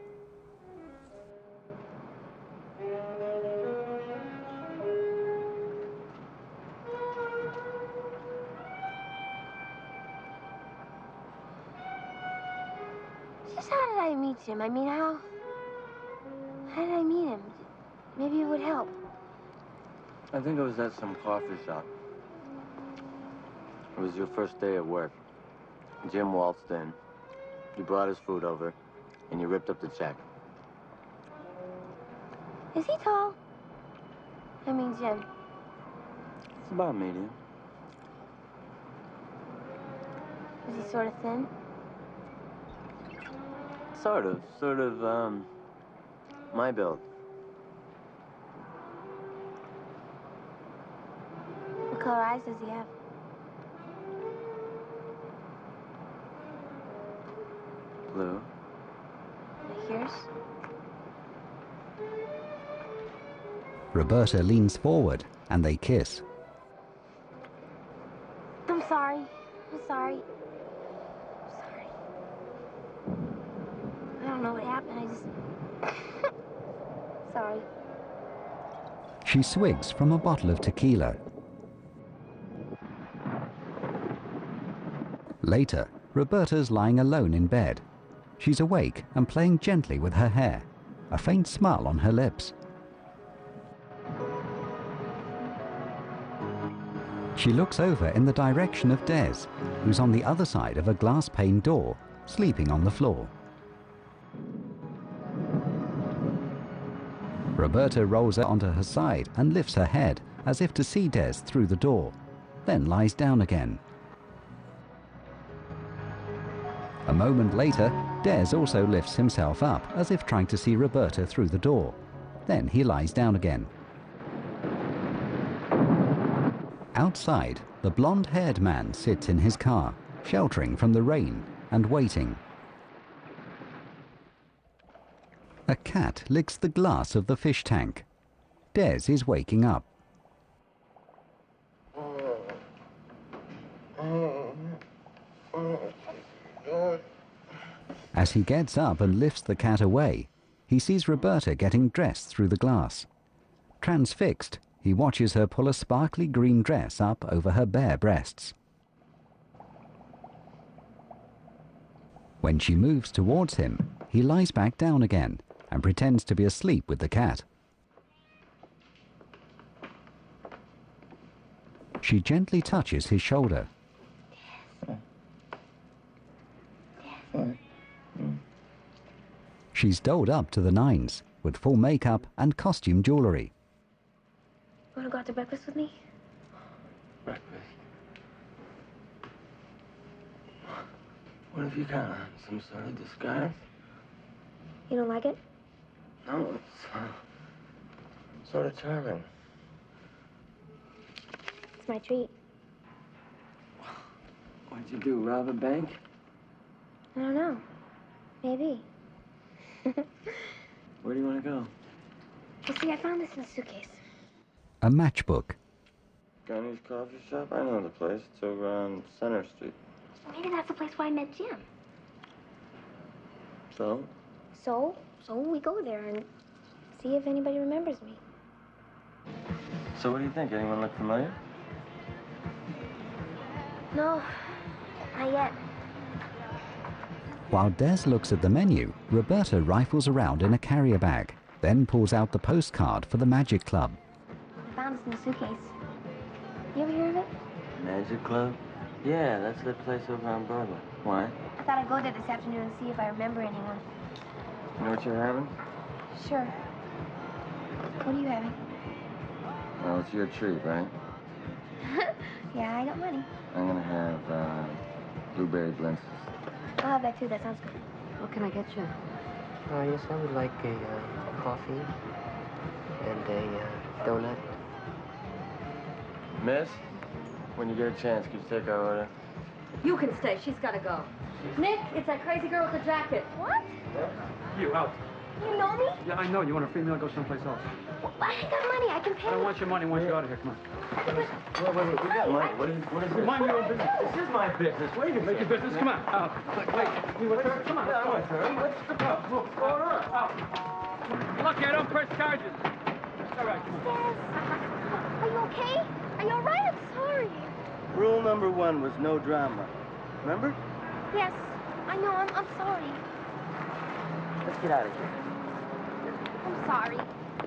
Just how did I meet Jim? I mean, how did I meet him? Maybe it would help. I think it was at some coffee shop. It was your first day at work. Jim waltzed in. You brought his food over, and you ripped up the check. Is he tall? I mean, Jim. It's about medium. Is he sort of thin? Sort of, my build. What color eyes does he have? Blue. Like yours? Roberta leans forward and they kiss. I'm sorry. I'm sorry. I don't know what happened. I just... Sorry. She swigs from a bottle of tequila. Later, Roberta's lying alone in bed. She's awake and playing gently with her hair, a faint smile on her lips. She looks over in the direction of Des, who's on the other side of a glass-pane door, sleeping on the floor. Roberta rolls onto her side and lifts her head, as if to see Des through the door, then lies down again. A moment later, Des also lifts himself up, as if trying to see Roberta through the door. Then he lies down again. Outside, the blonde-haired man sits in his car, sheltering from the rain and waiting. A cat licks the glass of the fish tank. Des is waking up. As he gets up and lifts the cat away, he sees Roberta getting dressed through the glass. Transfixed, he watches her pull a sparkly green dress up over her bare breasts. When she moves towards him, he lies back down again and pretends to be asleep with the cat. She gently touches his shoulder. She's dolled up to the nines, with full makeup and costume jewelry. Want to go out to breakfast with me? Breakfast? What have you got on? Some sort of disguise? You don't like it? No, it's sort of charming. It's my treat. What'd you do, rob a bank? I don't know. Maybe. Where do you want to go? You see, I found this in a suitcase. A matchbook. Gunny's Coffee Shop? I know the place. It's over on Center Street. Maybe that's the place where I met Jim. So? So we go there and see if anybody remembers me. So what do you think? Anyone look familiar? No, not yet. While Des looks at the menu, Roberta rifles around in a carrier bag, then pulls out the postcard for the Magic Club. I found this in the suitcase. You ever hear of it? Magic Club? Yeah, that's that place over on Broadway. Why? I thought I'd go there this afternoon and see if I remember anyone. You know what you're having? Sure. What are you having? Well, it's your treat, right? Yeah, I got money. I'm gonna have blueberry blintzes. I'll have that too. That sounds good. What can I get you? Yes, I would like a coffee and a donut. Miss, when you get a chance, could you take our order? You can stay. She's got to go. Nick, it's that crazy girl with the jacket. What? You, out. You know me? Yeah, I know. You want a free meal? Go someplace else. Well, I ain't got money. I can pay. I don't want your money. I want you out of here. Come on. Wait, we got money. What is this? Mind your own business. This is my business. Wait a minute. Make your business. Come on. Out. Wait. You want her? Come on. Yeah, I want her. What's going on? Out. Lucky I don't press charges. All right, come on. Are you okay? Are you all right? I'm sorry. Rule number 1 was no drama. Remember? Yes, I know. I'm sorry. Let's get out of here. I'm sorry.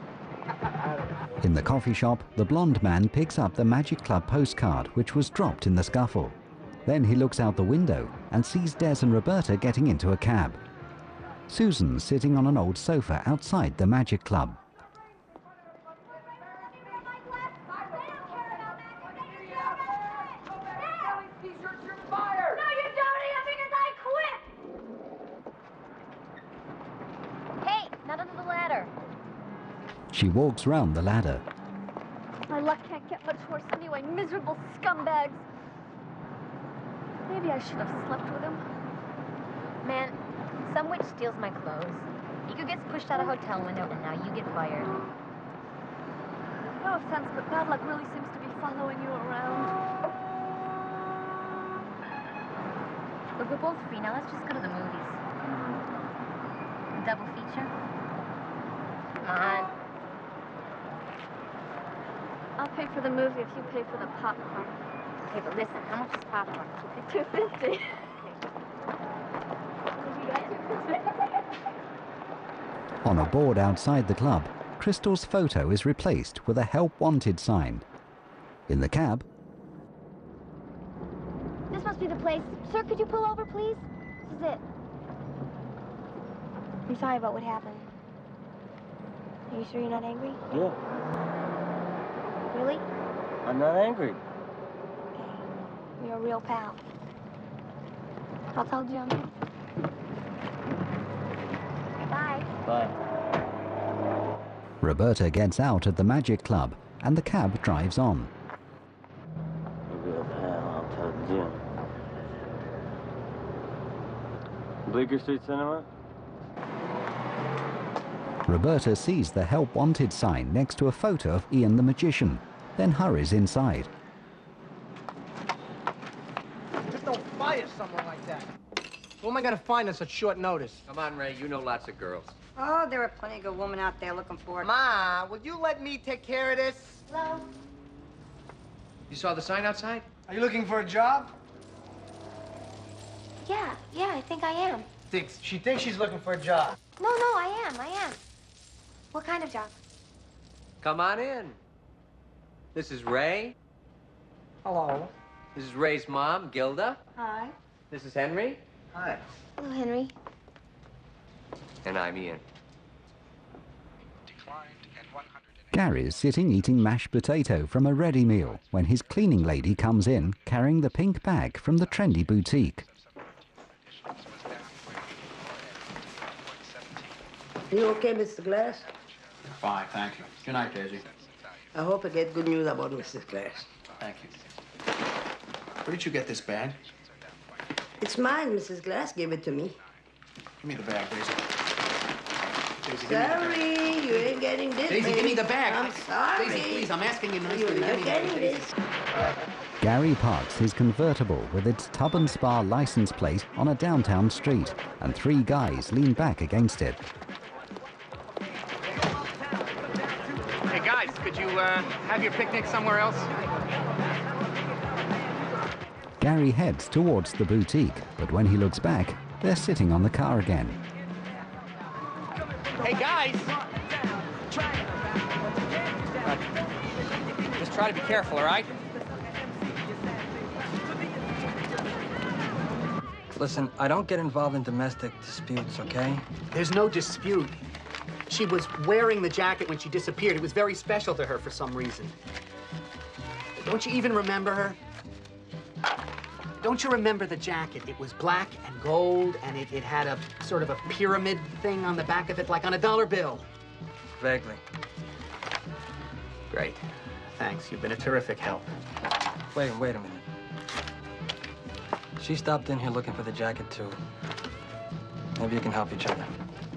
In the coffee shop, the blonde man picks up the Magic Club postcard, which was dropped in the scuffle. Then he looks out the window and sees Des and Roberta getting into a cab. Susan's sitting on an old sofa outside the Magic Club. She walks round the ladder. My luck can't get much worse anyway. Miserable scumbags. Maybe I should have slept with him. Man, some witch steals my clothes. Ego gets pushed out a hotel window, and now you get fired. No offense, but bad luck really seems to be following you around. Look, we're both free now. Let's just go to the movies. Double feature? Come on. I'll pay for the movie if you pay for the popcorn. Okay, but listen, how much is popcorn? $2.50. On a board outside the club, Crystal's photo is replaced with a Help Wanted sign. In the cab... This must be the place. Sir, could you pull over, please? This is it. I'm sorry about what happened. Are you sure you're not angry? Yeah. Really? I'm not angry. Okay. You're a real pal. I'll tell Jim. Bye. Bye. Roberta gets out at the Magic Club and the cab drives on. A real pal, I'll tell Jim. Bleecker Street Cinema? Roberta sees the Help Wanted sign next to a photo of Ian the Magician, then hurries inside. Just don't fire someone like that. Who am I gonna find on such short notice? Come on, Ray. You know lots of girls. Oh, there are plenty of good women out there looking for it. Ma, will you let me take care of this? Hello? You saw the sign outside? Are you looking for a job? Yeah, I think I am. She thinks she's looking for a job. No, I am. What kind of job? Come on in. This is Ray. Hello. This is Ray's mom, Gilda. Hi. This is Henry. Hi. Hello, Henry. And I'm Ian. Gary's sitting eating mashed potato from a ready meal when his cleaning lady comes in carrying the pink bag from the trendy boutique. You okay, Mr. Glass? Fine, thank you. Good night, Daisy. I hope I get good news about Mrs. Glass. Thank you. Where did you get this bag? It's mine. Mrs. Glass gave it to me. Give me the bag, Daisy. Daisy, Sorry, you ain't getting this. Daisy, give me the bag. I'm sorry. Daisy, please, I'm asking you nicely. You're not getting this. Gary parks his convertible with its Tub and Spa license plate on a downtown street, and 3 guys lean back against it. Hey, guys, could you have your picnic somewhere else? Gary heads towards the boutique, but when he looks back, they're sitting on the car again. Hey, guys! Just try to be careful, all right? Listen, I don't get involved in domestic disputes, okay? There's no dispute. She was wearing the jacket when she disappeared. It was very special to her for some reason. Don't you even remember her? Don't you remember the jacket? It was black and gold, and it had a sort of a pyramid thing on the back of it, like on a dollar bill. Vaguely. Great. Thanks. You've been a terrific help. Wait a minute. She stopped in here looking for the jacket, too. Maybe you can help each other.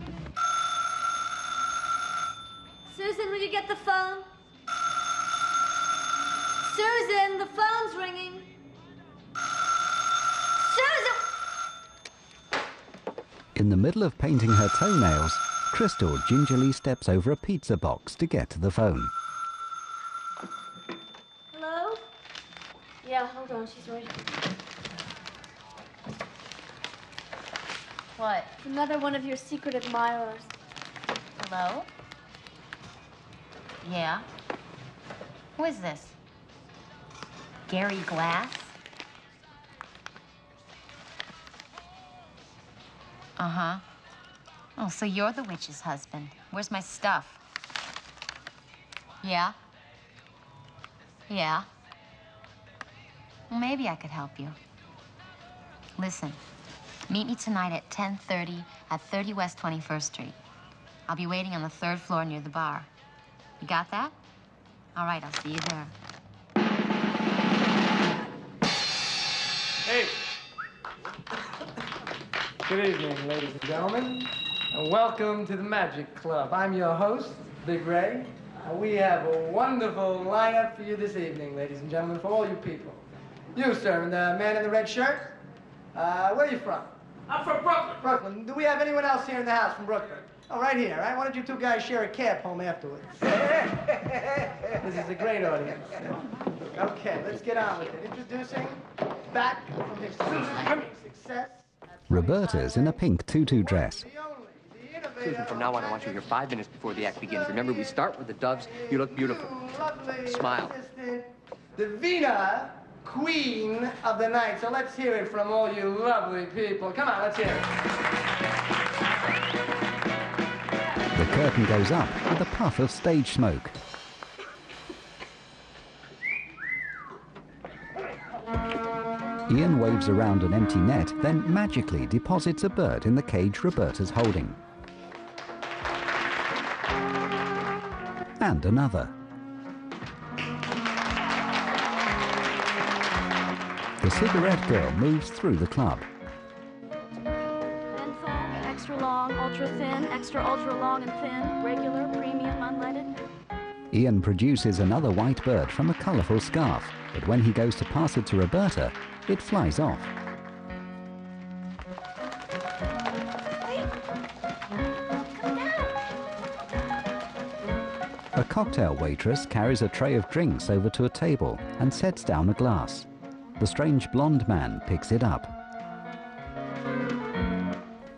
Susan, will you get the phone? Susan, the phone's ringing. Susan! In the middle of painting her toenails, Crystal gingerly steps over a pizza box to get to the phone. Hello? Yeah, hold on, she's right. What? Another one of your secret admirers. Hello? Yeah? Who is this? Gary Glass? Uh-huh. Oh, so you're the witch's husband. Where's my stuff? Yeah? Yeah? Well, maybe I could help you. Listen, meet me tonight at 10:30 at 30 West 21st Street. I'll be waiting on the 3rd floor near the bar. You got that? All right, I'll see you there. Hey. Good evening, ladies and gentlemen, and welcome to the Magic Club. I'm your host, Big Ray. We have a wonderful lineup for you this evening, ladies and gentlemen, for all you people. You, sir, and the man in the red shirt, where are you from? I'm from Brooklyn. Brooklyn. Do we have anyone else here in the house from Brooklyn? Oh, right here, right? Why don't you 2 guys share a cab home afterwards? This is a great audience. Okay, let's get on with it. Introducing, back from his success. Roberta's in a pink tutu dress. Susan, from now on, I want you here 5 minutes before the act begins. Remember, we start with the doves. You look beautiful. Smile. Davina, queen of the night. So let's hear it from all you lovely people. Come on, let's hear it. The curtain goes up with a puff of stage smoke. Ian waves around an empty net, then magically deposits a bird in the cage Roberta's holding. And another. The cigarette girl moves through the club. Menthol, extra long, ultra thin, extra ultra long and thin, regular, premium, unleaded. Ian produces another white bird from a colourful scarf, but when he goes to pass it to Roberta, it flies off. A cocktail waitress carries a tray of drinks over to a table and sets down a glass. The strange blonde man picks it up.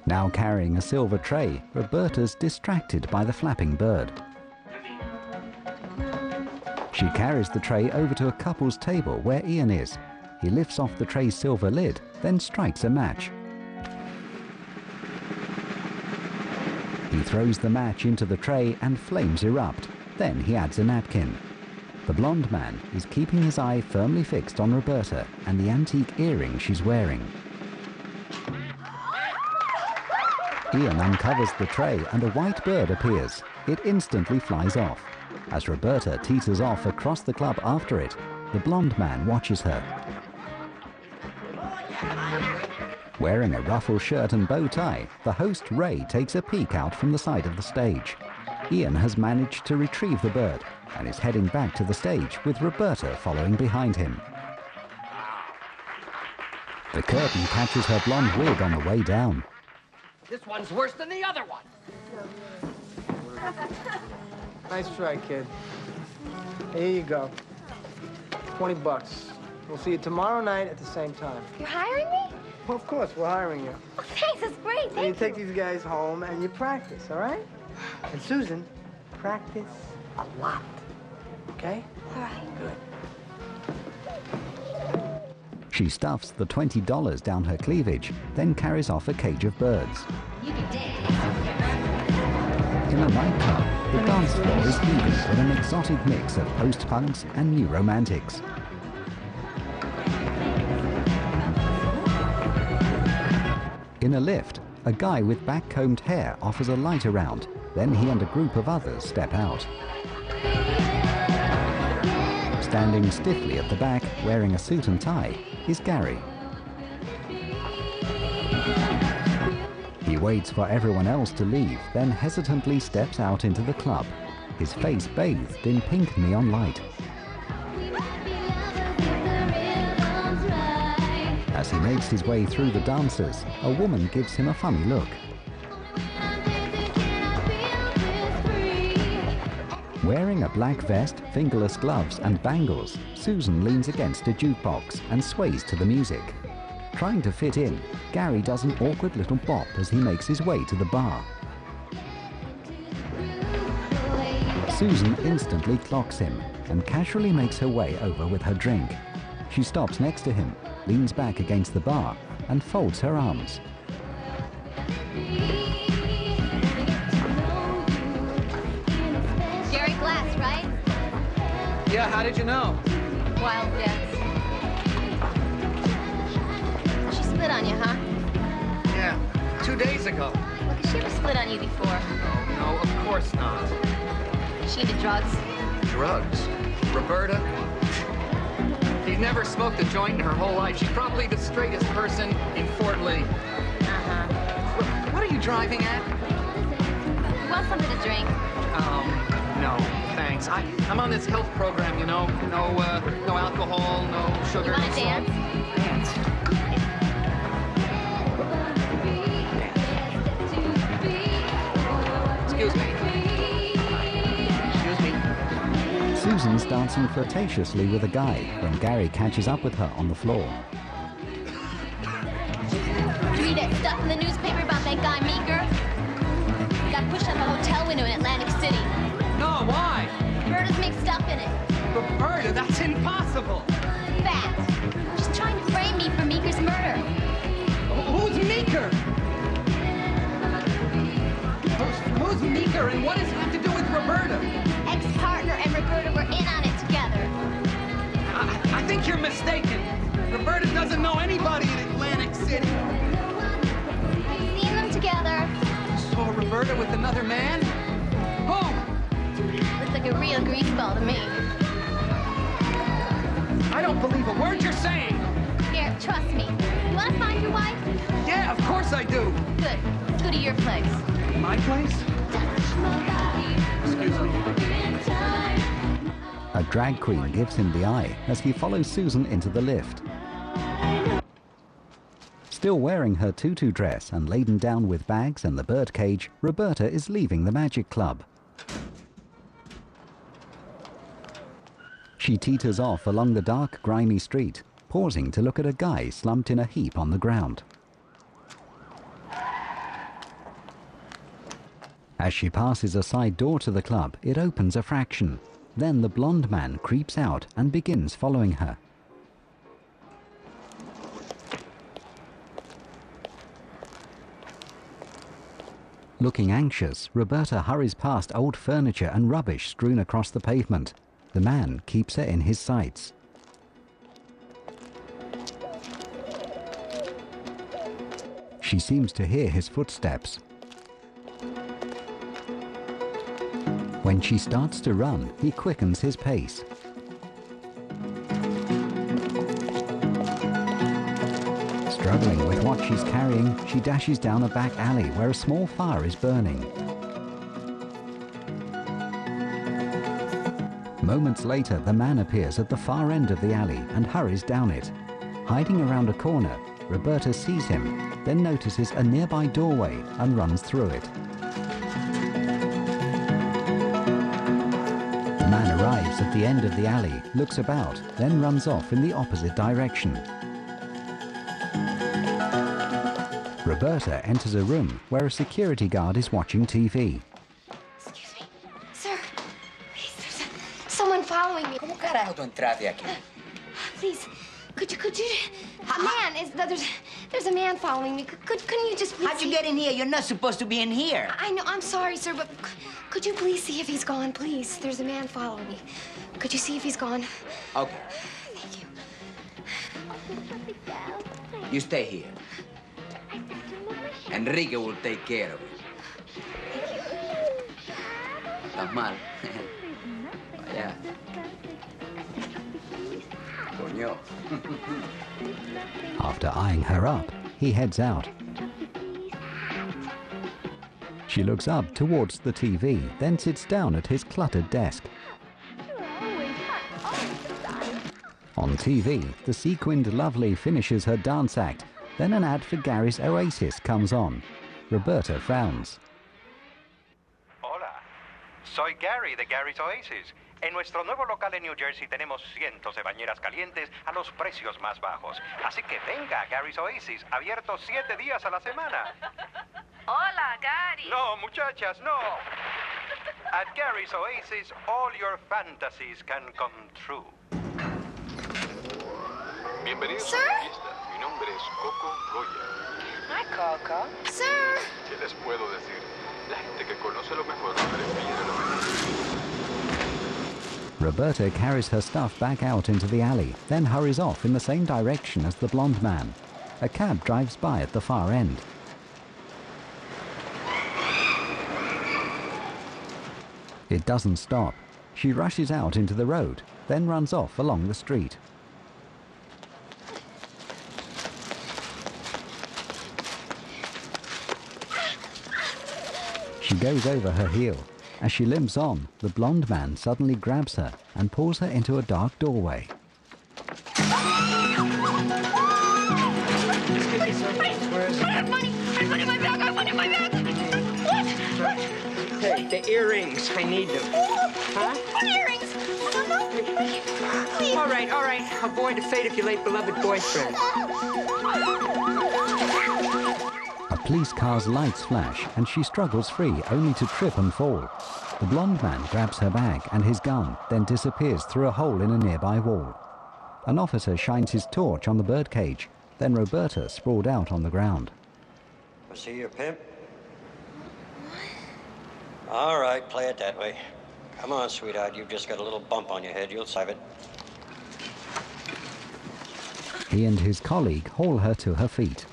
Now carrying a silver tray, Roberta's distracted by the flapping bird. She carries the tray over to a couple's table where Ian is. He lifts off the tray's silver lid, then strikes a match. He throws the match into the tray and flames erupt. Then he adds a napkin. The blonde man is keeping his eye firmly fixed on Roberta and the antique earring she's wearing. Ian uncovers the tray and a white bird appears. It instantly flies off. As Roberta teeters off across the club after it, the blonde man watches her. Wearing a ruffle shirt and bow tie, the host Ray takes a peek out from the side of the stage. Ian has managed to retrieve the bird and is heading back to the stage with Roberta following behind him. The curtain catches her blonde wig on the way down. This one's worse than the other one. Nice try, kid. Here you go. $20. We'll see you tomorrow night at the same time. You're hiring me? Well, of course, we're hiring you. Oh, thanks, that's great. And you take these guys home and you practice, all right? And Susan, practice a lot. Okay? All right. Good. She stuffs the $20 down her cleavage, then carries off a cage of birds. In a nightclub, the dance floor is heaving with an exotic mix of post-punks and new romantics. In a lift, a guy with back-combed hair offers a light around. Then he and a group of others step out. Standing stiffly at the back, wearing a suit and tie, is Gary. He waits for everyone else to leave, then hesitantly steps out into the club, his face bathed in pink neon light. As he makes his way through the dancers, a woman gives him a funny look. Wearing a black vest, fingerless gloves and bangles, Susan leans against a jukebox and sways to the music. Trying to fit in, Gary does an awkward little bop as he makes his way to the bar. Susan instantly clocks him and casually makes her way over with her drink. She stops next to him, leans back against the bar and folds her arms. Jerry Glass, right? Yeah, how did you know? Wild guess. She split on you, huh? Yeah, 2 days ago. Look, has she ever split on you before? Oh, no, of course not. She into drugs? Drugs? Roberta? She's never smoked a joint in her whole life. She's probably the straightest person in Fort Lee. Uh-huh. What are you driving at? You want something to drink? No, thanks. I'm on this health program, you know. No alcohol, no sugar. You want to dance? Dance. Excuse me. Excuse me. Susan's dancing flirtatiously with a guy when Gary catches up with her on the floor. Did you read that stuff in the newspaper about that guy Meeker? He got pushed out of a hotel window in Atlantic City. No, why? Roberta's mixed up in it. Roberta, that's impossible. Fact. She's trying to frame me for Meeker's murder. Who's Meeker? Who's Meeker and what does it have to do with Roberta? Ex-partner and Roberta were in on it together. I think you're mistaken. Roberta doesn't know anybody in Atlantic City. I've seen them together. Saw Roberta with another man? Who? Looks like a real greaseball to me. I don't believe a word you're saying. Here, trust me. You want to find your wife? Yeah, of course I do. Good. Let's go to your place. My place? Excuse me. A drag queen gives him the eye as he follows Susan into the lift. Still wearing her tutu dress and laden down with bags and the birdcage, Roberta is leaving the Magic Club. She teeters off along the dark, grimy street, pausing to look at a guy slumped in a heap on the ground. As she passes a side door to the club, it opens a fraction. Then the blonde man creeps out and begins following her. Looking anxious, Roberta hurries past old furniture and rubbish strewn across the pavement. The man keeps her in his sights. She seems to hear his footsteps. When she starts to run, he quickens his pace. Struggling with what she's carrying, she dashes down a back alley where a small fire is burning. Moments later, the man appears at the far end of the alley and hurries down it. Hiding around a corner, Roberta sees him, then notices a nearby doorway and runs through it. The man arrives at the end of the alley, looks about, then runs off in the opposite direction. Roberta enters a room where a security guard is watching TV. Excuse me, sir. Please, there's someone following me. ¿Cómo carajo tú entraste aquí? Please, could you? There's a man following me. Couldn't you just please? How'd you get in here? You're not supposed to be in here. I know. I'm sorry, sir, but could you please see if he's gone, please? There's a man following me. Could you see if he's gone? Okay. Thank you. You stay here. Enrique will take care of it. ¿Estás mal? Vaya. Coño. After eyeing her up, he heads out. She looks up towards the TV, then sits down at his cluttered desk. On TV, the sequined lovely finishes her dance act. Then an ad for Gary's Oasis comes on. Roberta frowns. Hola, soy Gary de Gary's Oasis. En nuestro nuevo local en New Jersey tenemos cientos de bañeras calientes a los precios más bajos. Así que venga a Gary's Oasis, abierto 7 días a la semana. Hola, Gary. No, muchachas, no. At Gary's Oasis, all your fantasies can come true. Bienvenidos a la fiesta. Mi nombre es Coco Goya. Hi, Coco. Sir. ¿Qué les puedo decir? La gente que conoce lo mejor prefiere lo mejor. Roberta carries her stuff back out into the alley, then hurries off in the same direction as the blonde man. A cab drives by at the far end. It doesn't stop. She rushes out into the road, then runs off along the street. She goes over her heel. As she limps on, the blonde man suddenly grabs her and pulls her into a dark doorway. Hey, the earrings. I need them. Huh? What earrings? I don't know. Please. All right. Avoid a fate of your late beloved boyfriend. A police car's lights flash and she struggles free, only to trip and fall. The blonde man grabs her bag and his gun, then disappears through a hole in a nearby wall. An officer shines his torch on the birdcage, then Roberta sprawled out on the ground. I see your pimp? All right, play it that way. Come on, sweetheart, you've just got a little bump on your head. You'll survive it. He and his colleague haul her to her feet.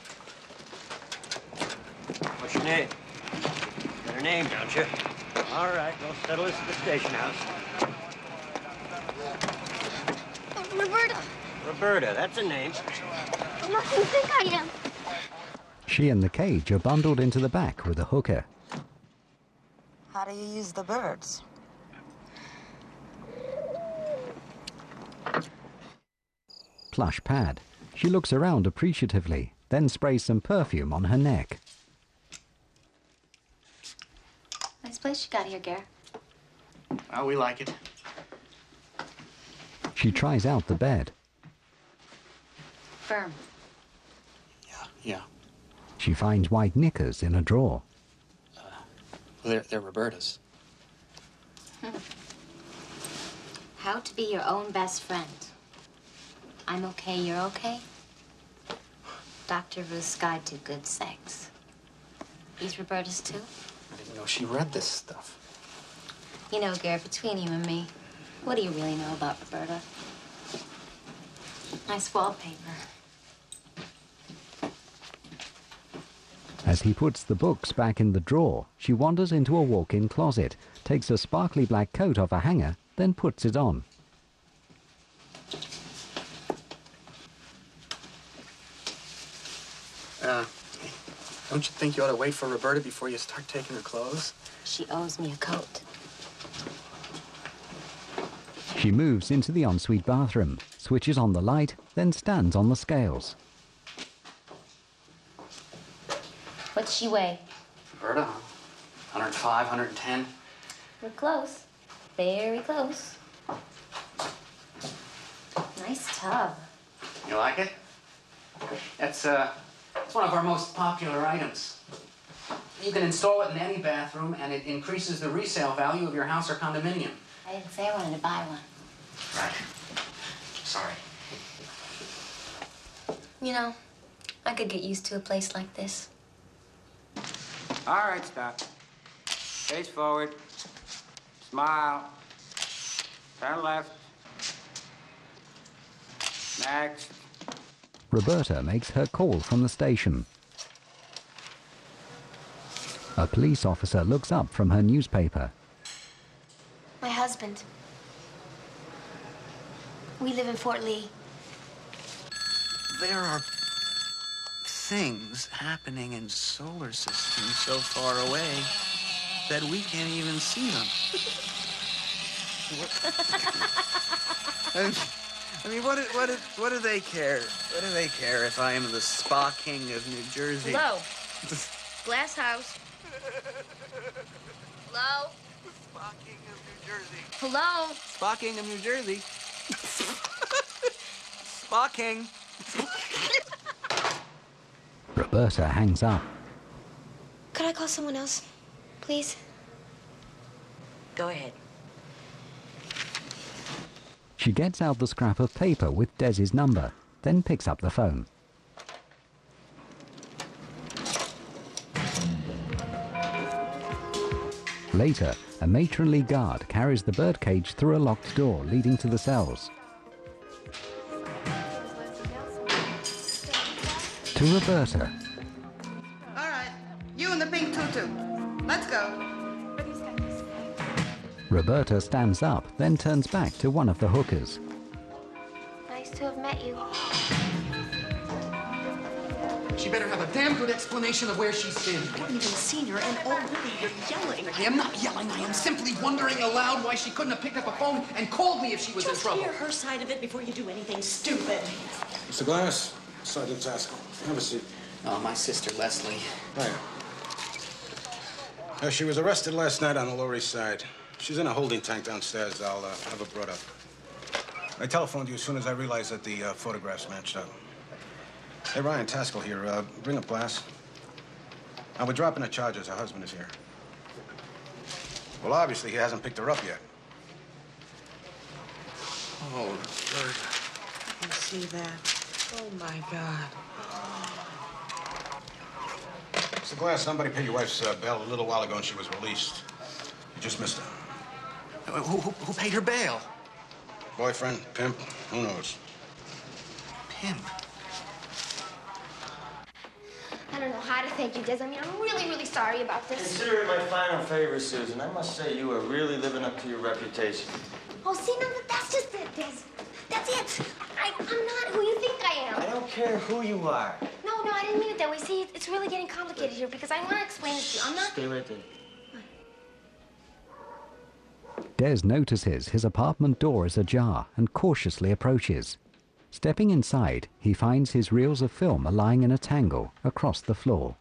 What's your name? Got a name, don't you? All right, we'll settle this at the station house. Roberta. Roberta, that's a name. I'm not who you think I am. She and the cage are bundled into the back with a hooker. How do you use the birds? Plush pad. She looks around appreciatively, then sprays some perfume on her neck. Nice place you got here, Gare. Oh, we like it. She tries out the bed. Firm. Yeah. She finds white knickers in a drawer. They're Roberta's. How to be your own best friend. I'm okay, you're okay? Dr. Ruth's Guide to Good Sex. These Roberta's too? I didn't know she read this stuff. You know, Garrett, between you and me, what do you really know about Roberta? Nice wallpaper. As he puts the books back in the drawer, she wanders into a walk-in closet, takes a sparkly black coat off a hanger, then puts it on. Don't you think you ought to wait for Roberta before you start taking her clothes? She owes me a coat. She moves into the ensuite bathroom, switches on the light, then stands on the scales. What's she weigh? Roberta, 105, 110. We're close. Very close. Nice tub. You like it? It's one of our most popular items. You can install it in any bathroom, and it increases the resale value of your house or condominium. I didn't say I wanted to buy one. Right. Sorry. You know, I could get used to a place like this. All right, stop. Face forward. Smile. Turn left. Next. Roberta makes her call from the station. A police officer looks up from her newspaper. My husband. We live in Fort Lee. There are things happening in solar systems so far away that we can't even see them. I mean, what do they care? What do they care if I am the Spa King of New Jersey? Hello. Glass house. Hello. Spa King of New Jersey. Hello. Spa King of New Jersey. Spa King. Roberta hangs up. Could I call someone else, please? Go ahead. She gets out the scrap of paper with Dez's number, then picks up the phone. Later, a matronly guard carries the birdcage through a locked door leading to the cells. To Roberta. All right, you in the pink tutu. Let's go. Roberta stands up, then turns back to one of the hookers. Nice to have met you. She better have a damn good explanation of where she's been. You haven't even seen her, and already you're yelling. I am not yelling. I am simply wondering aloud why she couldn't have picked up a phone and called me if she was in trouble. Just hear her side of it before you do anything stupid. Mr. Glass, Sergeant Taskell. Have a seat. Oh, my sister Leslie. Right. She was arrested last night on the Lower East Side. She's in a holding tank downstairs. I'll have her brought up. I telephoned you as soon as I realized that the photographs matched up. Hey, Ryan, Taskell here. Bring up Glass. We're dropping the charges. Her husband is here. Well, obviously, he hasn't picked her up yet. Oh, Roberta. You see that? Oh, my God. Mr. Glass, somebody paid your wife's bail a little while ago, and she was released. You just missed her. Who paid her bail? Boyfriend, pimp, who knows? Pimp? I don't know how to thank you, Des. I mean, I'm really, really sorry about this. Consider it my final favor, Susan. I must say you are really living up to your reputation. Oh, see, no, that's just it, Des. That's it. I'm not who you think I am. I don't care who you are. No, I didn't mean it that way. See, it's really getting complicated here because I want to explain it to you. I'm not... Stay right there. Des notices his apartment door is ajar and cautiously approaches. Stepping inside, he finds his reels of film are lying in a tangle across the floor.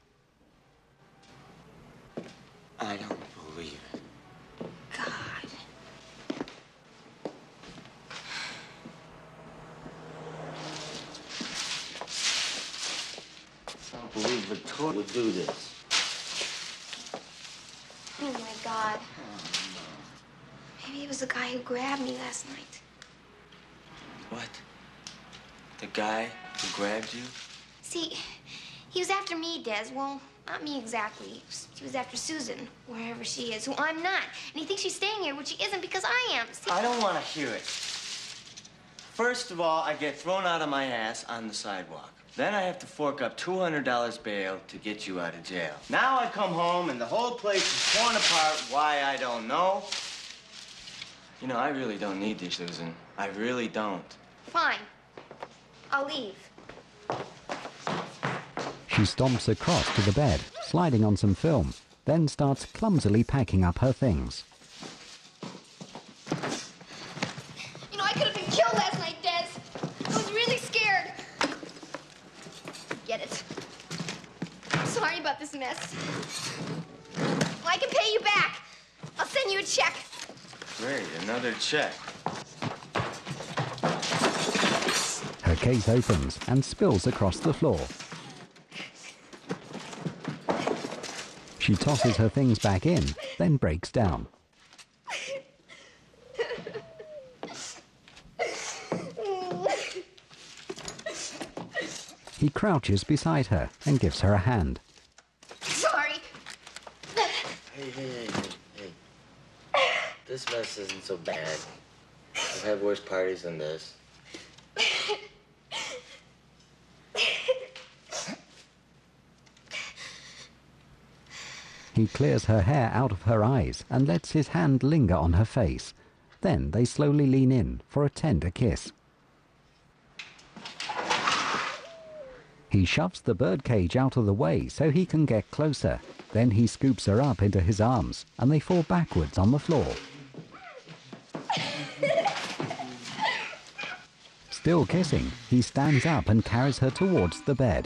I don't believe it. God. I don't believe Victoria would do this. Oh, my God. Maybe it was the guy who grabbed me last night. What? The guy who grabbed you? See, he was after me, Des. Well, not me exactly. He was after Susan, wherever she is, who I'm not. And he thinks she's staying here, which she isn't because I am. See? I don't want to hear it. First of all, I get thrown out of my ass on the sidewalk. Then I have to fork up $200 bail to get you out of jail. Now I come home and the whole place is torn apart. Why, I don't know. You know, I really don't need you, Susan. I really don't. Fine. I'll leave. She stomps across to the bed, sliding on some film, then starts clumsily packing up her things. You know, I could have been killed last night, Des. I was really scared. Get it. I'm sorry about this mess. Well, I can pay you back. I'll send you a check. Great, another check. Her case opens and spills across the floor. She tosses her things back in, then breaks down. He crouches beside her and gives her a hand. Sorry. Hey. This mess isn't so bad. I've had worse parties than this. He clears her hair out of her eyes and lets his hand linger on her face. Then they slowly lean in for a tender kiss. He shoves the birdcage out of the way so he can get closer. Then he scoops her up into his arms and they fall backwards on the floor. Still kissing, he stands up and carries her towards the bed.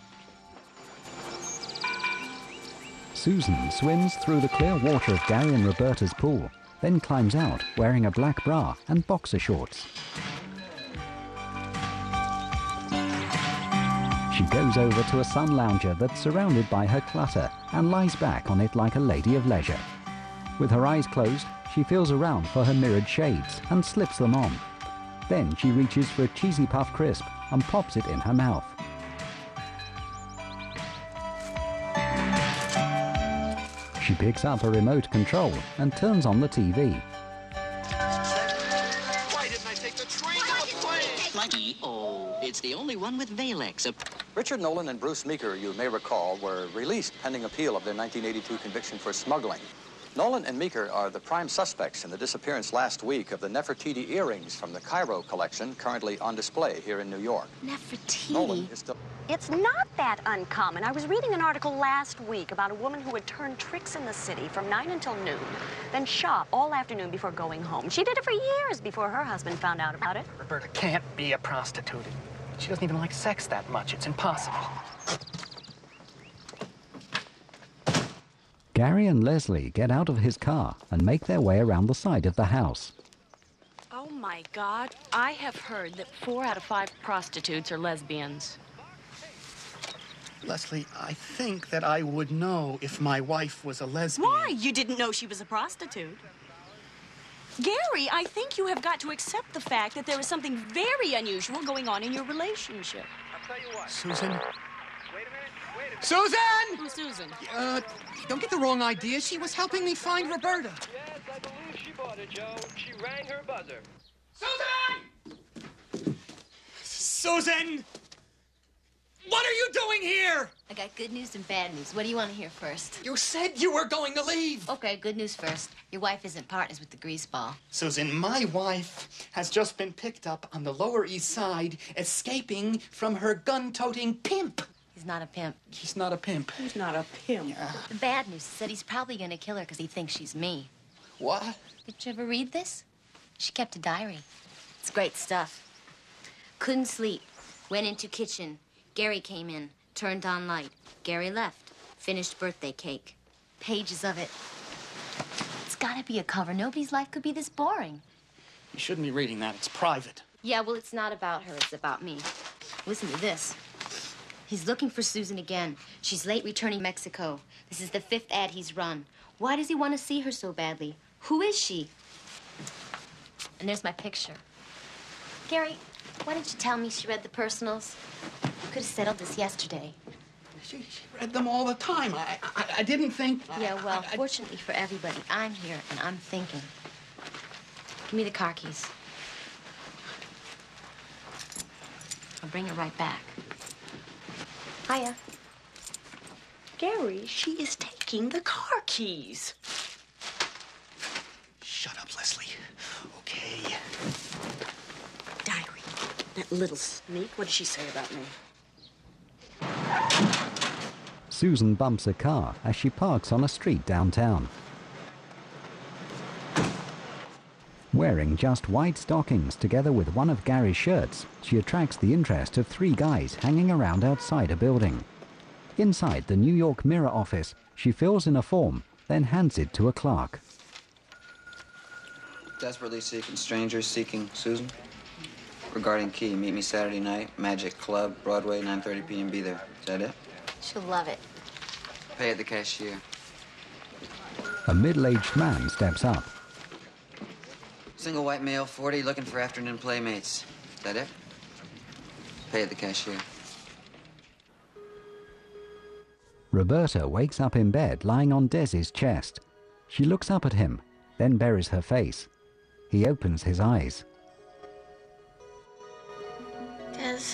Susan swims through the clear water of Gary and Roberta's pool, then climbs out wearing a black bra and boxer shorts. She goes over to a sun lounger that's surrounded by her clutter and lies back on it like a lady of leisure. With her eyes closed, she feels around for her mirrored shades and slips them on. Then she reaches for a Cheesy Puff Crisp and pops it in her mouth. She picks up a remote control and turns on the TV. Why didn't I take the train to the plane? Mikey, it's the only one with Valex. Richard Nolan and Bruce Meeker, you may recall, were released pending appeal of their 1982 conviction for smuggling. Nolan and Meeker are the prime suspects in the disappearance last week of the Nefertiti earrings from the Cairo collection, currently on display here in New York. Nefertiti? Nolan is still... It's not that uncommon. I was reading an article last week about a woman who had turned tricks in the city from 9 until noon, then shop all afternoon before going home. She did it for years before her husband found out about it. Roberta can't be a prostitute. She doesn't even like sex that much. It's impossible. Gary and Leslie get out of his car and make their way around the side of the house. Oh, my God. I have heard that 4 out of 5 prostitutes are lesbians. Leslie, I think that I would know if my wife was a lesbian. Why? You didn't know she was a prostitute. Gary, I think you have got to accept the fact that there is something very unusual going on in your relationship. I'll tell you what. Susan? Wait a minute. Susan! Who's Susan? Don't get the wrong idea. She was helping me find Roberta. Yes, I believe she bought it, Joe. She rang her buzzer. Susan! Susan! What are you doing here? I got good news and bad news. What do you want to hear first? You said you were going to leave. Okay, good news first. Your wife isn't partners with the greaseball. Susan, my wife has just been picked up on the Lower East Side, escaping from her gun-toting pimp. He's not a pimp. He's not a pimp. He's not a pimp. The bad news is that he's probably going to kill her because he thinks she's me. What? Did you ever read this? She kept a diary. It's great stuff. Couldn't sleep. Went into kitchen. Gary came in. Turned on light. Gary left. Finished birthday cake. Pages of it. It's gotta be a cover. Nobody's life could be this boring. You shouldn't be reading that. It's private. Yeah, well, it's not about her. It's about me. Listen to this. He's looking for Susan again. She's late returning Mexico. This is the 5th ad he's run. Why does he want to see her so badly? Who is she? And there's my picture. Gary, why didn't you tell me she read the personals? You could have settled this yesterday. She read them all the time. I didn't think... Yeah, well, fortunately for everybody, I'm here and I'm thinking. Give me the car keys. I'll bring it right back. Hiya. Gary, she is taking the car keys. Shut up, Leslie. Okay. Diary, that little sneak, what did she say about me? Susan bumps a car as she parks on a street downtown. Wearing just white stockings together with one of Gary's shirts, she attracts the interest of 3 guys hanging around outside a building. Inside the New York Mirror office, she fills in a form, then hands it to a clerk. Desperately seeking strangers seeking Susan. Regarding key, meet me Saturday night, Magic Club, Broadway, 9:30 p.m. Be there. Is that it? She'll love it. Pay at the cashier. A middle-aged man steps up. Single white male, 40, looking for afternoon playmates. Is that it? Pay at the cashier. Roberta wakes up in bed lying on Dez's chest. She looks up at him, then buries her face. He opens his eyes. Des,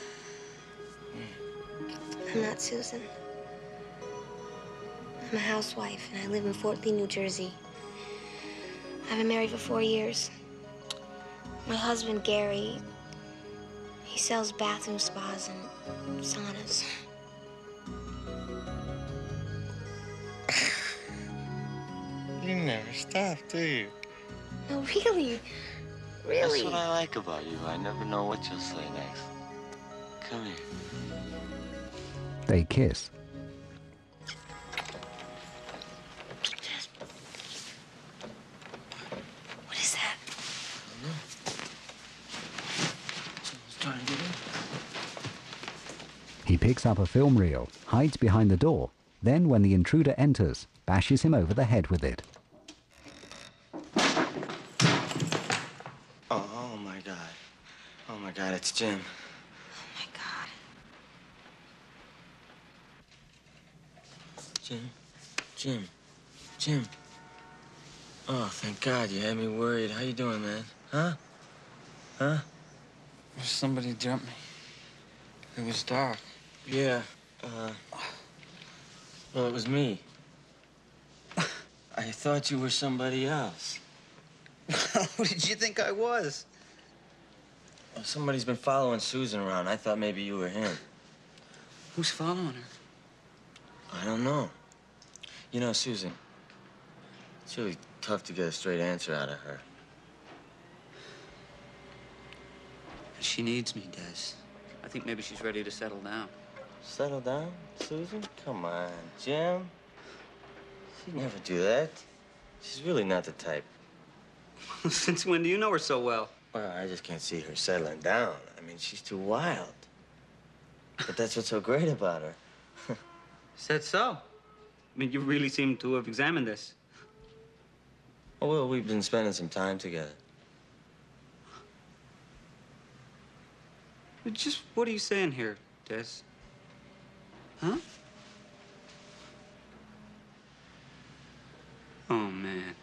I'm not Susan. I'm a housewife, and I live in Fort Lee, New Jersey. I've been married for 4 years. My husband, Gary, he sells bathroom spas and saunas. You never stop, do you? No, really. Really. That's what I like about you. I never know what you'll say next. Come here. They kiss. What is that? Someone's trying to get in. He picks up a film reel, hides behind the door, then when the intruder enters, bashes him over the head with it. Oh, my God. Oh, my God, it's Jim. Oh, my God. Jim. Oh, thank God, you had me worried. How you doing, man? Huh? Somebody jumped me. It was dark. Yeah, well, it was me. I thought you were somebody else. Who did you think I was? Well, somebody's been following Susan around. I thought maybe you were him. Who's following her? I don't know. You know, Susan, it's really tough to get a straight answer out of her. She needs me, Des. I think maybe she's ready to settle down. Settle down, Susan? Come on, Jim. She'd never do that. She's really not the type. Since when do you know her so well? Well, I just can't see her settling down. I mean, she's too wild. But that's what's so great about her. Said so. I mean, you really seem to have examined this. Oh, well, we've been spending some time together. Just what are you saying here, Des? Huh? Oh, man.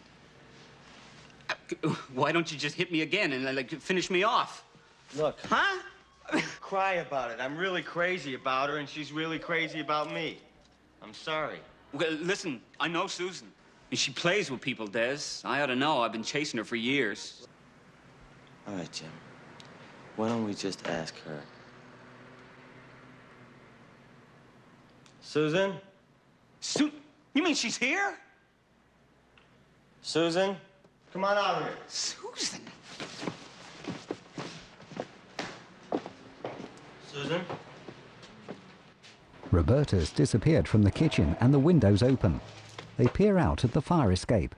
Why don't you just hit me again and, like, finish me off? Look. Huh? Cry about it. I'm really crazy about her, and she's really crazy about me. I'm sorry. Well, listen, I know Susan. I mean, she plays with people, Des. I ought to know. I've been chasing her for years. All right, Jim. Why don't we just ask her? Susan? You mean she's here? Susan? Come on out here. Susan? Susan? Roberta's disappeared from the kitchen and the windows open. They peer out at the fire escape.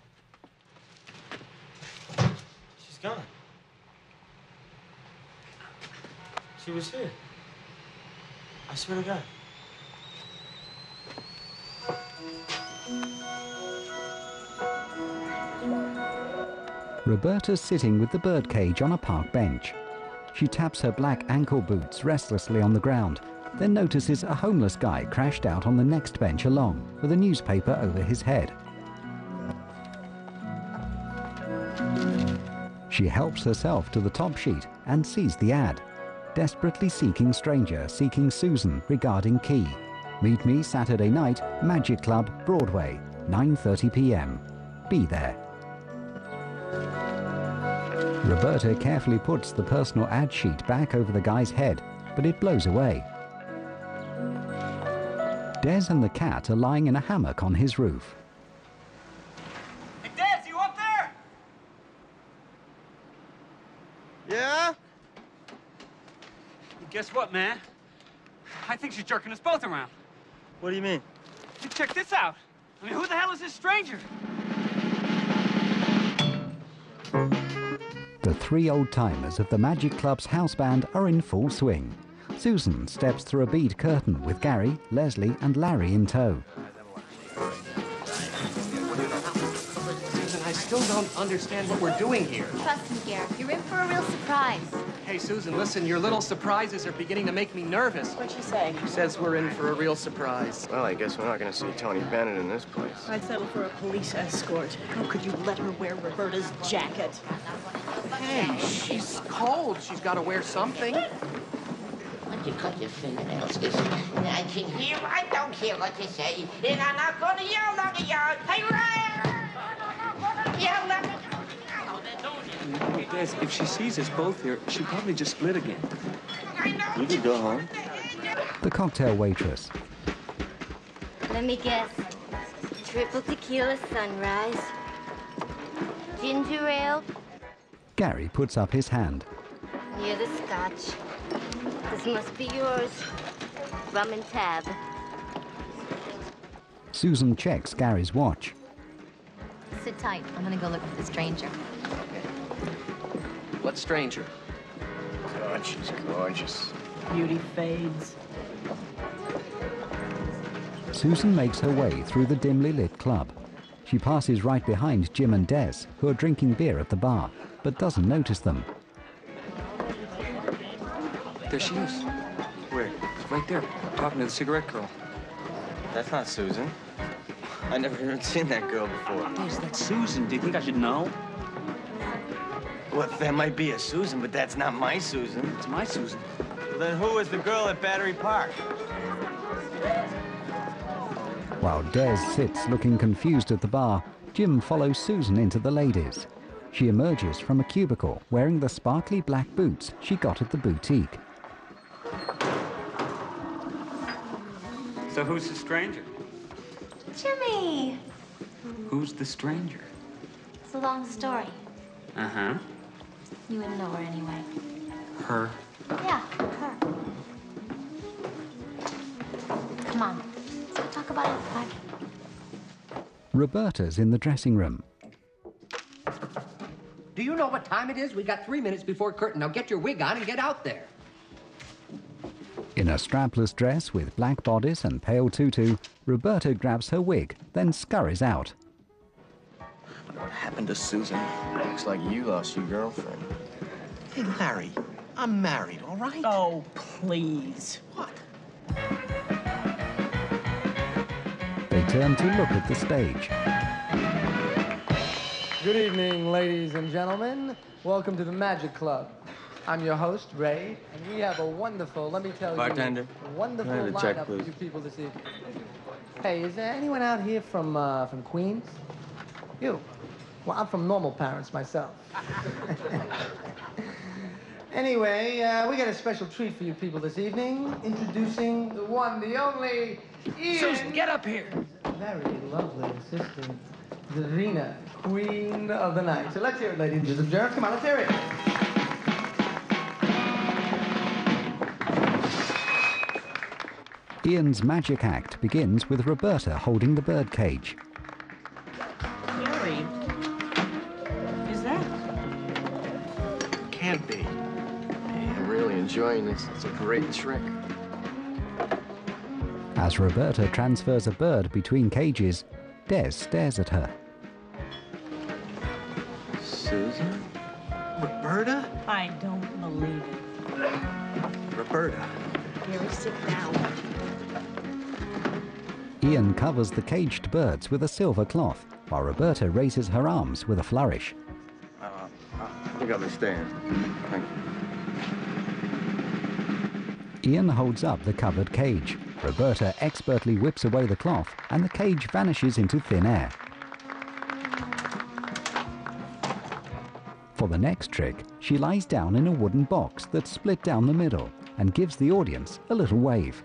She's gone. She was here. I swear to God. Roberta's sitting with the birdcage on a park bench. She taps her black ankle boots restlessly on the ground, then notices a homeless guy crashed out on the next bench along, with a newspaper over his head. She helps herself to the top sheet and sees the ad. Desperately seeking stranger seeking Susan regarding key. Meet me Saturday night, Magic Club, Broadway, 9:30 p.m. Be there. Roberta carefully puts the personal ad sheet back over the guy's head, but it blows away. Des and the cat are lying in a hammock on his roof. Hey, Des, you up there? Yeah? Guess what, man? I think she's jerking us both around. What do you mean? You check this out. I mean, who the hell is this stranger? The three old-timers of the Magic Club's house band are in full swing. Susan steps through a bead curtain with Gary, Leslie and Larry in tow. Susan, I still don't understand what we're doing here. Trust me, Gary. You're in for a real surprise. Hey, Susan, listen, your little surprises are beginning to make me nervous. What'd she say? She says we're in for a real surprise. Well, I guess we're not going to see Tony Bennett in this place. I'd settle for a police escort. How could you let her wear Roberta's jacket? Hey, she's cold. She's got to wear something. Why don't you cut your fingernails? I can hear, I don't care what you say. And I'm not going to yell at you. Hey, Ryan! Yell at me. Des, if she sees us both here, she'll probably just split again. You could go home. The cocktail waitress. Let me guess. Triple tequila sunrise. Ginger ale. Gary puts up his hand. Near the scotch. This must be yours. Rum and tab. Susan checks Gary's watch. Sit tight. I'm gonna go look for the stranger. What stranger? God, she's gorgeous. Beauty fades. Susan makes her way through the dimly lit club. She passes right behind Jim and Des, who are drinking beer at the bar, but doesn't notice them. There she is. Where? Right there, talking to the cigarette girl. That's not Susan. I never even seen that girl before. Des, that's Susan. Do you think I should know? Well, that might be a Susan, but that's not my Susan. It's my Susan. Well, then who was the girl at Battery Park? While Des sits looking confused at the bar, Jim follows Susan into the ladies. She emerges from a cubicle wearing the sparkly black boots she got at the boutique. So who's the stranger? Jimmy! Who's the stranger? It's a long story. Uh-huh. You wouldn't know her anyway. Her. Yeah, her. Come on. Let's talk about it, Bud. Roberta's in the dressing room. Do you know what time it is? We got 3 minutes before curtain. Now get your wig on and get out there. In a strapless dress with black bodice and pale tutu, Roberta grabs her wig, then scurries out. What happened to Susan? Looks like you lost your girlfriend. Hey, Larry, I'm married, all right? Oh, please. What? They turn to look at the stage. Good evening, ladies and gentlemen. Welcome to the Magic Club. I'm your host, Ray, and we have a wonderful, let me tell Bartender, you, wonderful can I have a check, lineup for please? you people this evening. Hey, is there anyone out here from Queens? You? Well, I'm from normal parents myself. Anyway, we got a special treat for you people this evening. Introducing the one, the only, Ian. Susan, get up here. Very lovely assistant, Davina, queen of the night. So let's hear it, ladies and gentlemen. Come on, let's hear it. Ian's magic act begins with Roberta holding the birdcage. Gary, is that? Can't be. Hey, I'm really enjoying this. It's a great trick. As Roberta transfers a bird between cages, Des stares at her. Susan? Roberta? I don't believe it. Roberta. Gary, sit down. Ian covers the caged birds with a silver cloth, while Roberta raises her arms with a flourish. I think I understand. Thank you. Ian holds up the covered cage. Roberta expertly whips away the cloth, and the cage vanishes into thin air. For the next trick, she lies down in a wooden box that's split down the middle and gives the audience a little wave.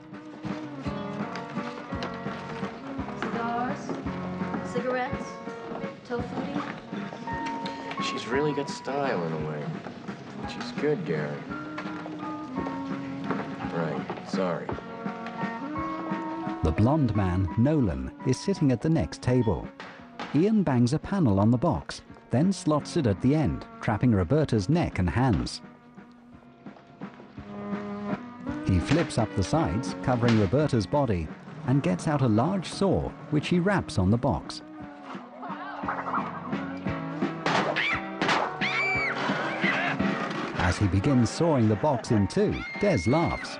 Cigars? Cigarettes? Tofu? She's really got style in a way. She's good, Gary. Right, sorry. The blonde man, Nolan, is sitting at the next table. Ian bangs a panel on the box, then slots it at the end, trapping Roberta's neck and hands. He flips up the sides, covering Roberta's body, and gets out a large saw, which he wraps on the box. As he begins sawing the box in two, Des laughs.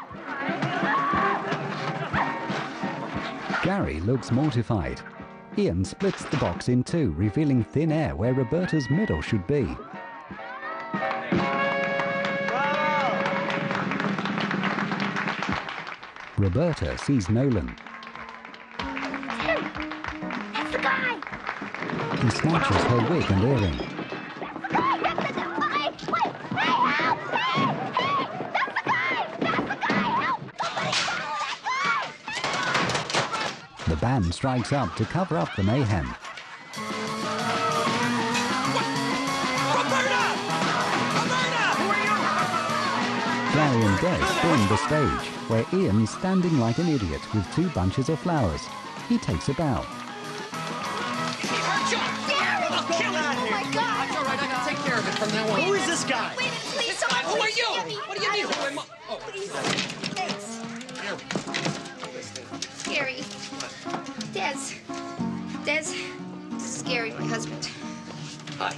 Gary looks mortified. Ian splits the box in two, revealing thin air where Roberta's middle should be. Roberta sees Nolan. That's the guy! He snatches her wig and earring. The band strikes up to cover up the mayhem. Gary and Des storm the stage, where Ian's standing like an idiot with two bunches of flowers. He takes a bow. That's all right, I can take care of it from now on. Who is this guy? Wait, please, Who are you? What do you mean, who am I? Oh. Please, thanks. Gary. Des. This is Gary, my husband. Hi.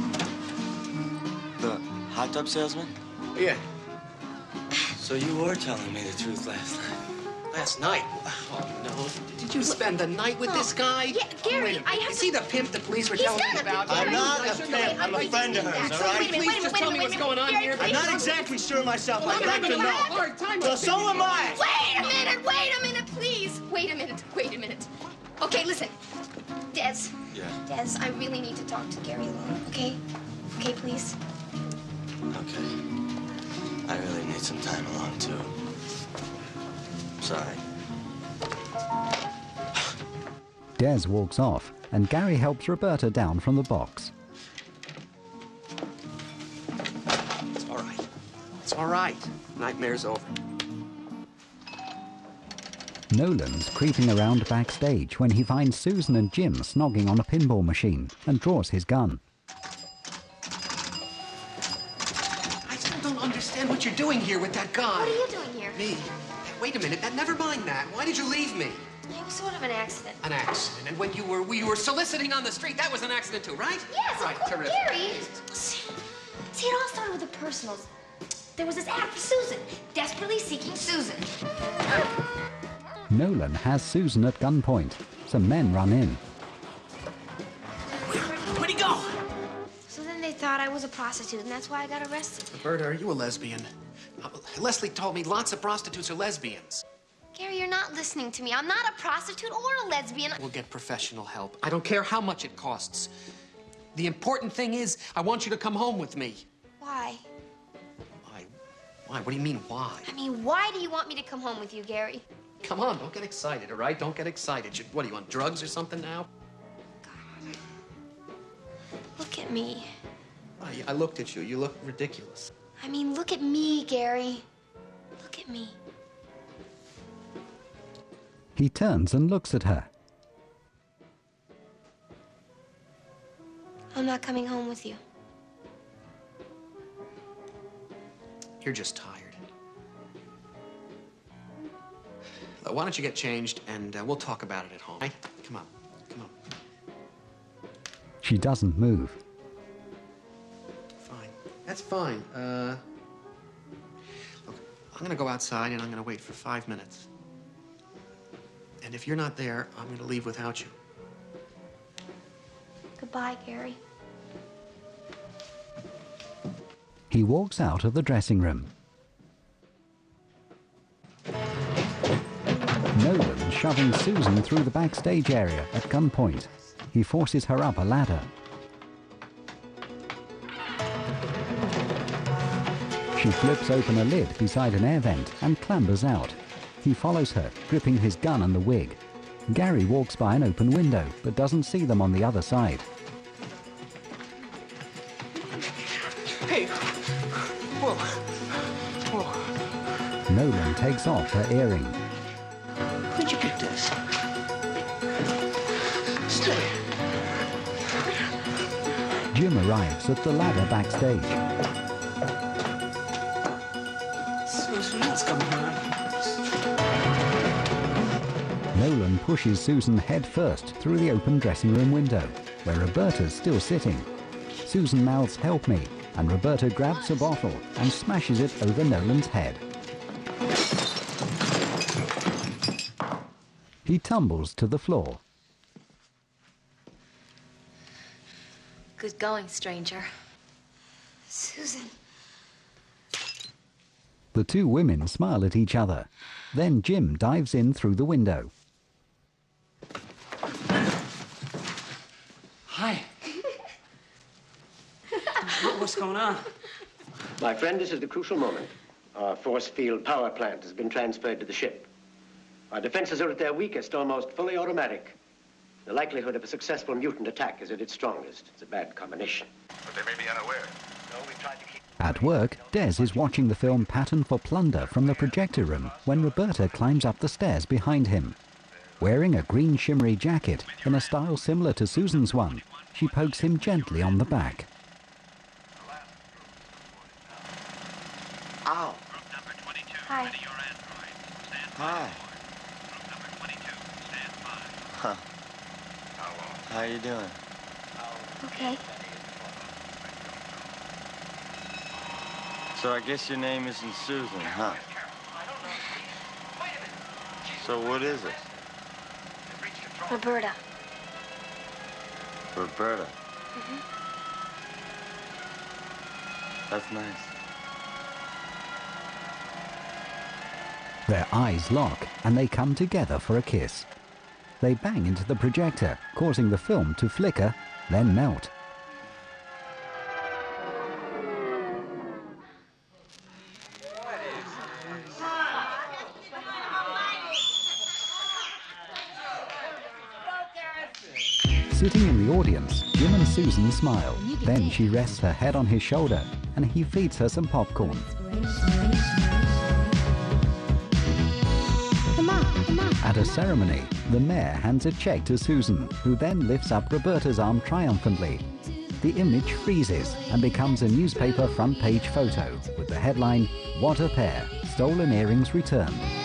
The hot tub salesman? Yeah. So you were telling me the truth last night. Last night? Oh, no. Did you spend the night with this guy? Yeah, Gary, I have Is he the pimp the police were telling me about? I'm not a pimp. I'm a friend of hers, all right? Please just tell me what's going on here. I'm not exactly sure myself. Well, I'd like to know. Hard time Well, so am I. Wait a minute, please. Wait a minute. Okay, listen. Des. Yeah. Des, I really need to talk to Gary alone, okay? Okay, please. Okay. I really need some time alone, too. Sorry. Des walks off, and Gary helps Roberta down from the box. It's all right. It's all right. Nightmare's over. Nolan's creeping around backstage when he finds Susan and Jim snogging on a pinball machine and draws his gun. I still don't understand what you're doing here with that guy. What are you doing here? Me? Wait a minute. Never mind that. Why did you leave me? It was sort of an accident. An accident. And when we were soliciting on the street, that was an accident too, right? Yes, right, of course, terrific. Gary. See, it all started with the personals. There was this ad for Susan, desperately seeking Susan. Nolan has Susan at gunpoint. Some men run in. Where'd he go? So then they thought I was a prostitute, and that's why I got arrested. Roberta, are you a lesbian? Leslie told me lots of prostitutes are lesbians. Gary, you're not listening to me. I'm not a prostitute or a lesbian. We'll get professional help. I don't care how much it costs. The important thing is, I want you to come home with me. Why? Why? What do you mean, why? I mean, why do you want me to come home with you, Gary? Come on, don't get excited, all right? Don't get excited. What, are you on drugs or something now? God. Look at me. I looked at you. You look ridiculous. I mean, look at me, Gary. Look at me. He turns and looks at her. I'm not coming home with you. You're just tired. Why don't you get changed, and we'll talk about it at home. Hey, come on. Come on. She doesn't move. Fine. That's fine. Look, I'm going to go outside, and I'm going to wait for 5 minutes. And if you're not there, I'm going to leave without you. Goodbye, Gary. He walks out of the dressing room. Nolan shoving Susan through the backstage area at gunpoint. He forces her up a ladder. She flips open a lid beside an air vent and clambers out. He follows her, gripping his gun and the wig. Gary walks by an open window, but doesn't see them on the other side. Hey! Whoa! Whoa! Nolan takes off her earring. Where'd you get this? Stay. Jim arrives at the ladder backstage. Susan, what's going on? Nolan pushes Susan head first through the open dressing room window, where Roberta's still sitting. Susan mouths, "Help me," and Roberta grabs a bottle and smashes it over Nolan's head. He tumbles to the floor. Good going, stranger. Susan. The two women smile at each other. Then Jim dives in through the window. Hi. What's going on? My friend, this is the crucial moment. Our force field power plant has been transferred to the ship. Our defenses are at their weakest, almost fully automatic. The likelihood of a successful mutant attack is at its strongest. It's a bad combination. But they may be unaware. No, we tried to keep... At work, Des is watching the film Pattern for Plunder from the projector room when Roberta climbs up the stairs behind him. Wearing a green shimmery jacket in a style similar to Susan's one, she pokes him gently on the back. Ow. Hi. Hi. Huh. How you doing? Okay. So I guess your name isn't Susan, huh? So what is it? Roberta. Roberta. Mm-hmm. That's nice. Their eyes lock and they come together for a kiss. They bang into the projector, causing the film to flicker, then melt. Sitting in the audience, Jim and Susan smile. Then she rests her head on his shoulder and he feeds her some popcorn. Come on, come on. At a ceremony, the mayor hands a check to Susan, who then lifts up Roberta's arm triumphantly. The image freezes and becomes a newspaper front-page photo with the headline, "What a pair, stolen earrings returned."